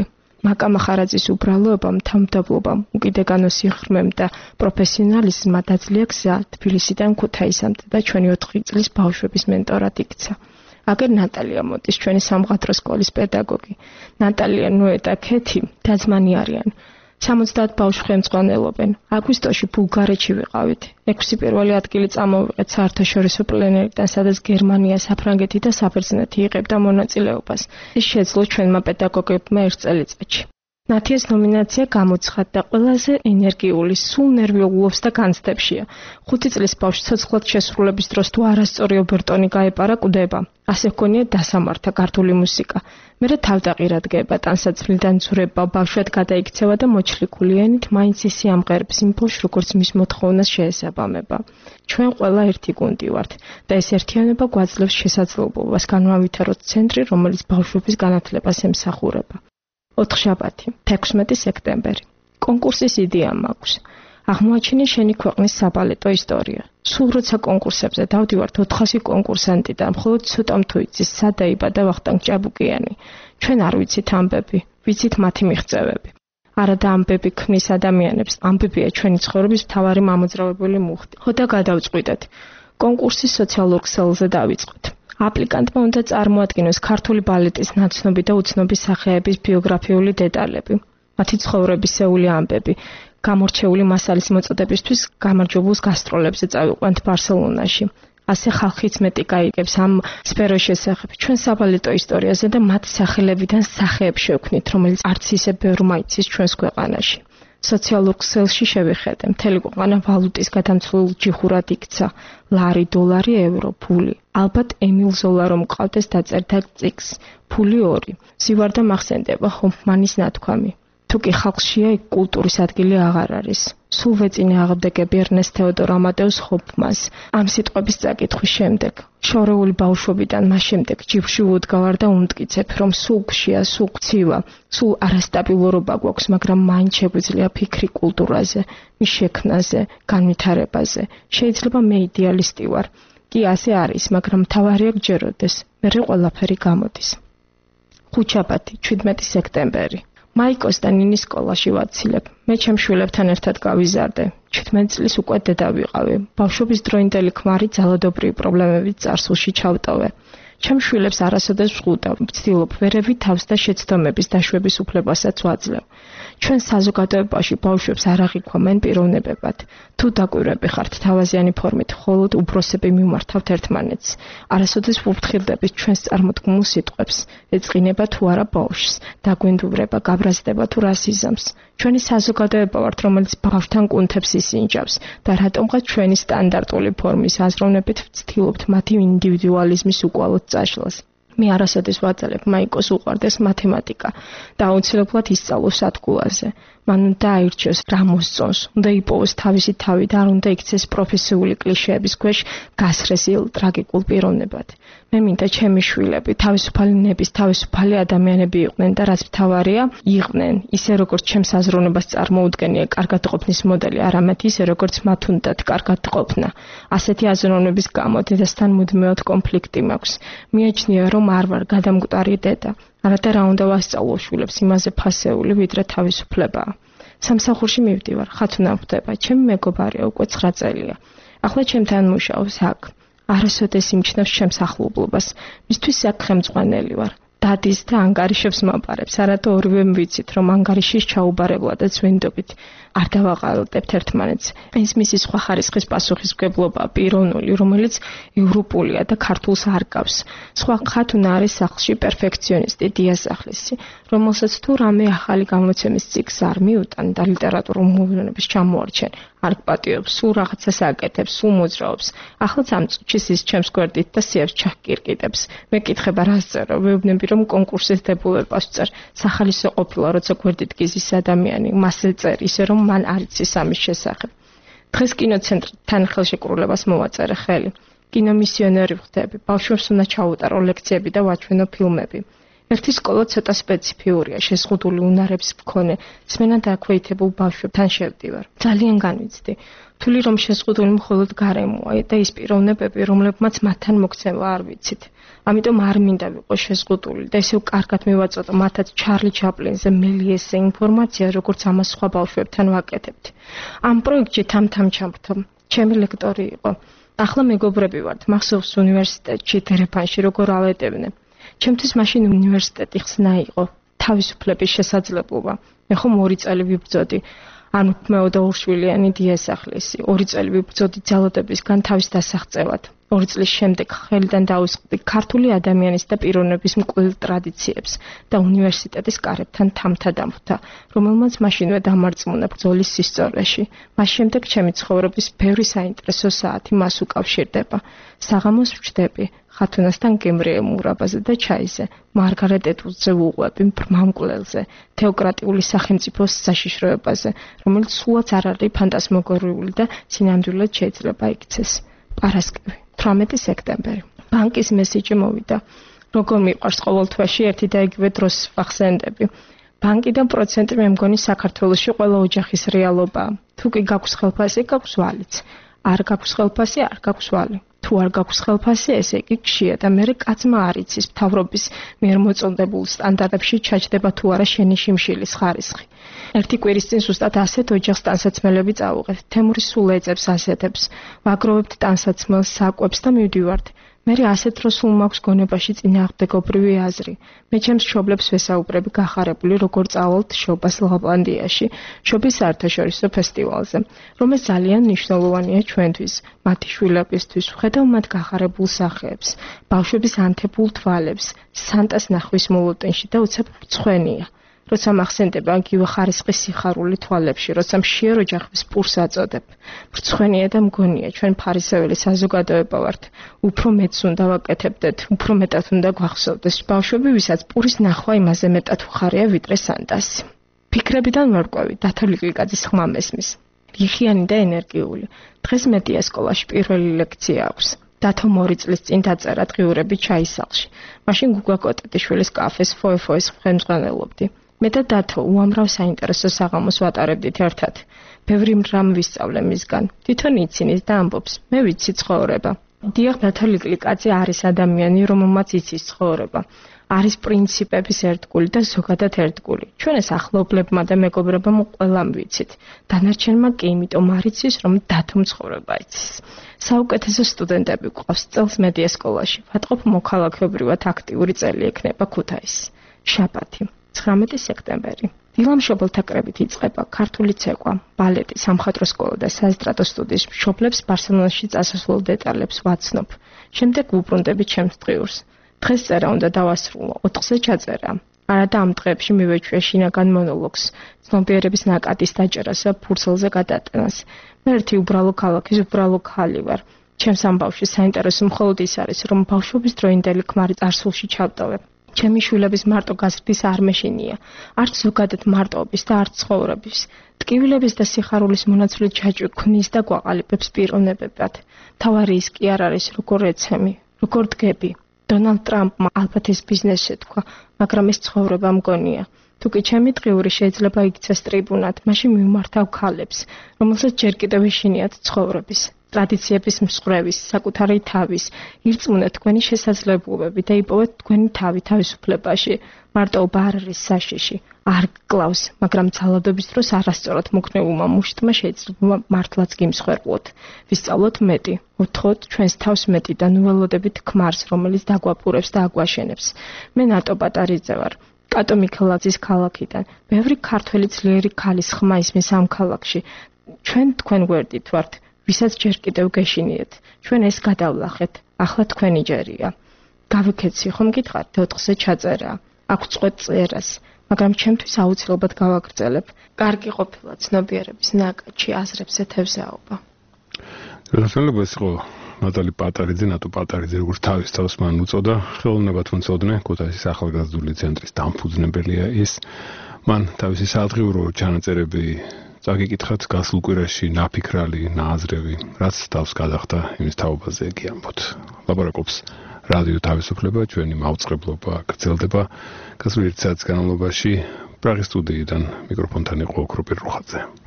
Speaker 15: მაკა მახარაძის უბრალოებამ, თავმდაბლობამ, უკიდეგანო სიღრმემ და პროფესიონალიზმმა დაძლია გზა თბილისიდან ქუთაისამდე და ჩვენი 4 წლის ბავშვების მენტორად იქცა. აგერ ნატალია მოდის, ჩვენი სამხატვრო სკოლის პედაგოგი. ნატალია, ნოე და ქეთი დაძმანი არიან. 70 ბავშვს ხელმძღვანელობენ. აგვისტოში ბულგარეთში ვიყავით. 6 პირველი ადგილი წამოვიღეთ საერთაშორისო პლენერიდან, სადაც გერმანია, საფრანგეთი და საბერძნეთი იღებდა მონაწილეობას. ეს შეძლო ჩვენმა პედაგოგებმა 1 წელიწადში. ნათიას ნომინაცია გამოცხადდა ყველაზე ენერგიული, სულ ნერვიულობს და განცდებშია. 5 წლის ბავშვს ცოცხლად შესრულების დროს თუ არასწორი ობერტონი გაეპარა კვდება. ასე ჰქონია დასამართა ქართული მუსიკა. მერე თავდაყირა დგება, ტანსაცმლიდან ძურება, ბავშვად გადაიქცევა და მოჩლიქული ენით მაინც ისი ამღერებს იმ ბავშვს, როგორც მის მოთხოვნას შეესაბამება. ჩვენ ყველა ერთი გუნდი ვართ და ეს ერთიანობა გვაძლევს შესაძლებლობას განავითაროთ ცენტრი, რომელიც ბავშვების განათლებას ემსახურება. 4-შაბათი, 16 სექტემბერი. კონკურსის იდეა მაქვს. აღმოაჩინე შენი ქვეყნის საბალეტო ისტორია. სულ როცა კონკურსებზე დავდივართ 400 კონკურსანტი და მხოლოდ ცოტამ თუ იცის სად დაიბადა ვახტანგ ჭაბუკიანი. ჩვენ არ ვიცით ამბები, ვიცით მათი მიღწევები. არა და ამბები ქმნის ადამიანებს, ამბებია ჩვენი ცხოვრების მთავარი მამოძრავებელი მუხტი. ხო და გადავწყვიტეთ. კონკურსის სოციალურ ქსელზე დავიწყოთ. აპლიკანტმა უნდა წარმოადგინოს ქართული ბალეტის ნაცნობი და უცნობი სახეების ბიოგრაფიული დეტალები, მათი ცხოვრებისეული ამბები, გამორჩეული მასალის მოწოდებისთვის გამარჯვებულს გასტროლებზე წავიყვანთ ბარსელონაში. ასე ხალხიც მეტი გაიგებს ამ სფეროს შესახებ, ჩვენ საბალეტო ისტორიაზე და მათ სახელებიდან სახეებს შევქმნით, რომელიც არც ისე ბევრმა იცის ჩვენს ქვეყანაში. სოციალურ ქსელში შევიხედე, მთელი ქვეყანა ვალუტის გადამცვლელ ჯიხურად იქცა, ლარი, დოლარი, ევრო, ფული. ალბათ ემილ ზოლა რომ მყავდეს დაწერდა წიგს, ფული 2. ზივარდა მახსენდება ჰოფმანის ნათქვამი. თუ კი ხალხშია იქ კულტურის ადგილი აღარ არის. სულ ვეწინე აღდგები ერნესტ თეოდორ ამადეუს ჰოფმანს. ამ სიტყვების წაკითხვის შემდეგ, შორეული ბავშვობიდან მას შემდეგ ჯიბრში ვუდგავარ და უმტკიცებ, რომ სულ გშია, სულ გცივა, სულ არასტაბილურობა გვაქვს, მაგრამ მაინც შეგვიძლია ფიქრი კულტურაზე, მის შექმნაზე, განვითარებაზე. შეიძლება მე იდეალისტი ვარ. კი ასე არის, მაგრამ მთავარია გჯეროდეს, მერე ყველაფერი გამოდის. 5-შაბათი, 17 სექტემბერი. მაიკოს და ნინის სკოლაში ვაცილებ. მე ჩემ შვილებთან ერთად გავიზარდე. 17 წლის უკვე დედა ვიყავი. ბავშვობის დროინდელი ქმარი ძალადობრივი პრობლემებით წარსულში ჩავტოვე. ჩემ შვილებს არასოდეს ვხვდავ, ვცდილობ ვერევი თავს და შეცდომების დაშვების უფლებასაც ვაძლევ. ჩვენ საზოგადოებაში ბავშვებს არ აღიქვამენ პიროვნებებად. თუ დაკვირვები ხართ თავაზიანი ფორმით, მხოლოდ უბროსები მიმართავთ ერთმანეთს. არასოდეს ვუფრთხილდებით ჩვენს წარმოთქმულ სიტყვებს. ეწყინება თუ არა ბავშვს, დაგვინდურება, გაბრაზდება თუ რასიზმს. ჩვენი საზოგადოება ვართ, რომელიც ბავშვთან კუნთებს ისინჯავს და რატომღაც ჩვენი სტანდარტული ფორმის აზროვნებით ვცდილობთ მათი ინდივიდუალიზმის უკვალოდ წაშლას. მე არასოდეს ვაძლევ მაიკოს უყვარდეს მათემატიკა და აუცილებლად ისწავლოს სათქულაზე. მან უნდა აირჩიოს რა მოსწონს, უნდა იპოვოს თავისი თავი და არ უნდა იქცეს პროფესიული კლიშეების ქვეშ გასხრესილ ტრაგიკულ პიროვნებად. მე მინდა ჩემი შვილები თავისუფალი ნების, თავისუფალი ადამიანები იყვნენ და რაც მთავარია, იყვნენ ისე როგორც ჩემს აზროვნებას წარმოუდგენია კარგად ყოფნის მოდელი, არამედ ისე როგორც მათ უნდათ კარგად ყოფნა. ასეთი აზროვნების გამო დედასთან მუდმივად კონფლიქტი მაქვს. მიაჩნია რომ არ ვარ გადამკვდარი დედა. არადა რა უნდა ვასწავლო შვილებს იმაზე ფასეული, ვიდრე თავისუფლებაა. სამსახურში მივდივარ, ხათუნა ხვდება, ჩემი მეგობარია უკვე 9 წელია. ახლა ჩემთან მუშაობს აქ. არასოდეს იმჩნევს ჩემს ახლობლობას. მისთვის აქ ხელმძღვანელი ვარ. დადის და ანგარიშებს მაპარებს. არადა ორივე ვიცით, რომ ანგარიშის ჩაუბარებლადაც ვინდობით. არ დავაყალტებთ ერთმანეთს. ეს მისი სხვა ხარისხის პასუხისმგებლობა პიროვნული, რომელიც ევროპულია და ქართულს არ გავს. სხვა ხათუნა არის სახლში პერფექციონისტი დიასახლისი, რომელსაც თუ რამე ახალი გამოცემის ციკლს არ მიუტან და ლიტერატურულ მოვლენების ჩამოარჩენ, არ გპატიობს, სულ რაღაცას აკეთებს, სულ მოძრაობს. ახლაც ამ წუთში ის ჩემს გვერდით და სიებს ჩაკირკიტებს. მეკითხება რას წერო, ვეუბნები რომ კონკურსის დებულებას ვწერ. სახალისო ყოფილა, როცა გვერდით გიზის ადამიანი, მასზე წერ, ისე რომ მან არ იცის ამის შესახებ. დღეს კინოცენტრთან ხელშეკრულებას მოვაწერე ხელი. კინომისიონერი ვხდები. ბავშვებს უნდა ჩაუტარო ლექციები და ვაჩვენო ფილმები. ერთი სკოლა ცოტა სპეციფიურია, შეზღუდული უნარების მქონე, სმენად დაქვეითებულ ბავშვებთან შევდივარ. ძალიან განვიცდი. თვლი რომ შეზღუდული მხოლოდ გარემოა და ის პიროვნებები, რომლებმაც მათთან მოქცევა არ ვიცით. ამიტომ არ მინდა ვიყო შეზღუდული და ისევ კარგად მივაწოდო მათაც ჩარლი ჩაპლინზე მელიესზე ინფორმაცია, როგორც ამას სხვა ბავშვებთან ვაკეთებთ. ამ პროექტში თამთამ ჩამრთო. ჩემი ლექტორი იყო. ახლა მეგობრები ვართ, მახსოვს უნივერსიტეტში დერეფანში როგორ ალეტებდნენ. ჩემთვის მაშინ უნივერსიტეტი ხსნა იყო, თავისუფლების შესაძლებლობა. მე ხომ 2 წელი ვიბრძოდი. ანუ მეოდა ორშვილიანი დიასახლისი. 2 წელი ვიბრძოდი ძალოდებისგან თავის დასაღწევად. 2 წლის შემდეგ ხელიდან დაუსხდი ქართული ადამიანის და პიროვნების მკვლელ ტრადიციებს და უნივერსიტეტის კარებთან თამთა დამხვდა, რომელმაც მაშინვე დამარწმუნა ბრძოლის სისწორეში. მას შემდეგ ჩემი ცხოვრების ბევრი საინტერესო საათი მას უკავშირდება. საღამოს ვჭდები ხათუნასთან გემრიელ მურაბაზე და ჩაიზე, მარგარეტ ეტვუდზე ვუყვები ბრმა მკვლელზე, თეოკრატიული სახელმწიფოს საშიშროებაზე, რომელიც სულაც არ არის ფანტასმაგორიული და სინამდვილედ შეიძლება იქცეს. პარასკევი 18 სექტემბერი. ბანკის მესიჯი მოვიდა. როგორ მიყვარს ყოველ თვეში ერთი და იგივე დროს ვახსენდები. ბანკიდან პროცენტი მე მგონი საქართველოში ყველა ოჯახის რეალობაა. თუ კი გაქვს ხელფასი, გაქვს ვალიც. არ გაქვს ხელფასი, არ გაქვს ვალი. თუ არ გაქვს ხელფასი, ესე იგი გშია და მერე კაცმა არ იცის მთავრობის მიერ მოწონდებულ სტანდარტებში ჩაჯდება თუ არა შენი შიმშილის ხარისხი. ერთი კვირის წინ ზუსტად ასეთ ოჯახს ტანსაცმელები წავუღეთ. თემური სულ ეძებს ასეთებს. ვაგროვებთ ტანსაცმელს, საკვებს და მივდივართ. მე ასეთ დროს სულ მაქვს გონებაში წინააღმდეგობრივი აზრი. მე ჩემს მშობლებს ვესაუბრები გახარებული როგორ წავალთ შობას ლაპლანდიაში, შობის საერთაშორისო ფესტივალზე, რომელიც ძალიან მნიშვნელოვანია ჩვენთვის, მათი შვილებისთვის, ვხედავ მათ გახარებულ სახეებს, ბავშვების ანთებულ თვალებს, სანტას ნახვის მოლოდინში და უცებ მრცხვენია. როცა მახსენდება იგივე ხარისხის სიხარული თვალებში, როცა მშიერ ოჯახის პურს აწოდებ. მრცხვენია და მგონია, ჩვენ ფარისეველი საზოგადოება ვართ. უფრო მეტს უნდა ვაკეთებდეთ, უფრო მეტად უნდა გვახსოვდეს ბავშვები, ვისაც პურის ნახვა იმაზე მეტად უხარია, ვიდრე სანტასი. ფიქრებიდან ვარკვევი, დათო ლიკლიკაძის ხმა მესმის. რიხიანი და ენერგიული. დღეს მედია სკოლაში პირველი ლექცია აქვს. დათო 2 წლის წინ დაწერა დღიურები ჩაისალში. მაშინ გუგა კოტეტიშვილის კაფეს ფოე-ფოეს ხელმძღვანელობდი. მე და დათო უამრავ საინტერესო საღამოს ვატარებდით ერთად. ბევრი რამ ვისწავლე მისგან. თვითონ იცინით და ამბობს, მე ვიცი ცხოვრება. დიახ, დათო ლიკლიკაძე არის ადამიანი, რომელმაც იცის ცხოვრება. არის პრინციპების ერთგული და ზოგადად ერთგული. ჩვენ ეს ახლობლებმა და მეგობრებმა ყველამ ვიცით. დანარჩენმა კი იმიტომ არ იცის, რომ დათომ ცხოვრება იცის. საუკეთესო სტუდენტები გვყავს წელს მედია სკოლაში. ვატყობ მოქალაქეობრივად აქტიური წელი ექნება ქუთაისი. შაბათი 19 სექტემბერი. დილამშობელთა კრებით იწყება ქართული ცეკვა, ბალეტი, სამხატვრო სკოლა და საესტრადო სტუდიის მშობლებს ბარსელონაში წასასვლელ დეტალებს ვაცნობ. შემდეგ ვუბრუნდები ჩემს დღიურს. დღეს წერა უნდა დავასრულო, 4-ზე ჩაწერა. არადა ამ დღეებში მივეჩვია შინაგან მონოლოგს, ცნობიერების ნაკადის დაჭერას და ფურცელზე გადატანას. მე ერთი უბრალო ქალაქის უბრალო ქალი ვარ. ჩემს ამბავში საინტერესო მხოლოდ ის არის, რომ ბავშვობის დროინდელი ქმარი წარსულში ჩავტოვებ. ჩემი შვილების მარტო გაზრდის არ მეშინია, არც ზოგადად მარტოობის და არც ცხოვრების. ტკივილების და სიხარულის მონაცვლე ჯაჭვი ქმნის და გვაყალიბებს პიროვნებებად. თავარი ის კი არ არის, როგორ ეცემი, როგორ დგები. დონალდ ტრამპმა ალბათ ეს ბიზნესი თქვა, მაგრამ ეს ცხოვრება მგონია. თუ კი ჩემი დღიური შეიძლება იქცეს ტრიბუნად, მაშინ მიმართავ ქალებს, რომელსაც ჯერ კიდევ ეშინიათ ცხოვრების. ტრადიციების მსხვერპლის, საკუთარი თავის, ირწმუნეთ თქვენი შესაძლებლობები და იპოვეთ თქვენი თავი თავისუფლებაში. მარტოობა არ არის საშიში, არ გკლავს, მაგრამ ძალადობის დროს არასწორად მოგნებულმა მუშტმა შეიძლება მართლაც გიმსხვერპლოთ. ვისწავლოთ მეტი, ვთხოვოთ ჩვენს თავს მეტი და ნუველოდებით ქმარს, რომელიც დაგვაპურებს და აგვაშენებს. მე ნატო პატარიძე ვარ. კატო მიქელაძის ქალაქიდან. ბევრი ქართველი ძლიერი ქალის ხმა ისმის ამ ქალაქში. ჩვენ თქვენ გვერდით ვართ. ვისაც ჯერ კიდევ გეშინიეთ. ჩვენ ეს გადავლახეთ. ახლა თქვენი ჯერია. გავიქეცი ხომ გითხარით 4-ზე ჩაწერა. აქ წყვეთ წერას, მაგრამ ჩემთვის აუცილებლად გავაგრძელებ. კარგი ყოფილა ცნობიერების ნაკადში აზრებს ეთევზაობა.
Speaker 2: რასალებაა ეს ხო ნატალი პატარიძე, ნატო პატარიძე, როგორც თავის თავს მან უწოდა, ხელოვნებად უწოდნე ქუთაისის ახალგაზრდული ცენტრის დამფუძნებელია ის. მან თავისი საადღიურო ჩანაწერები წაგიკითხათ გასულ კვირაში ნაფიქრალი, ნააზრევი, რაც თავს გადახდა იმის თაობაზე კი ამბობთ. ლაპარაკობს რადიო თავისუფლება, ჩვენი მაუწყებლობა გრძელდება. გასული 1 საათის განმავლობაში პრაღის სტუდიიდან მიკროფონთან იყო ოქროპირ რუხაძე.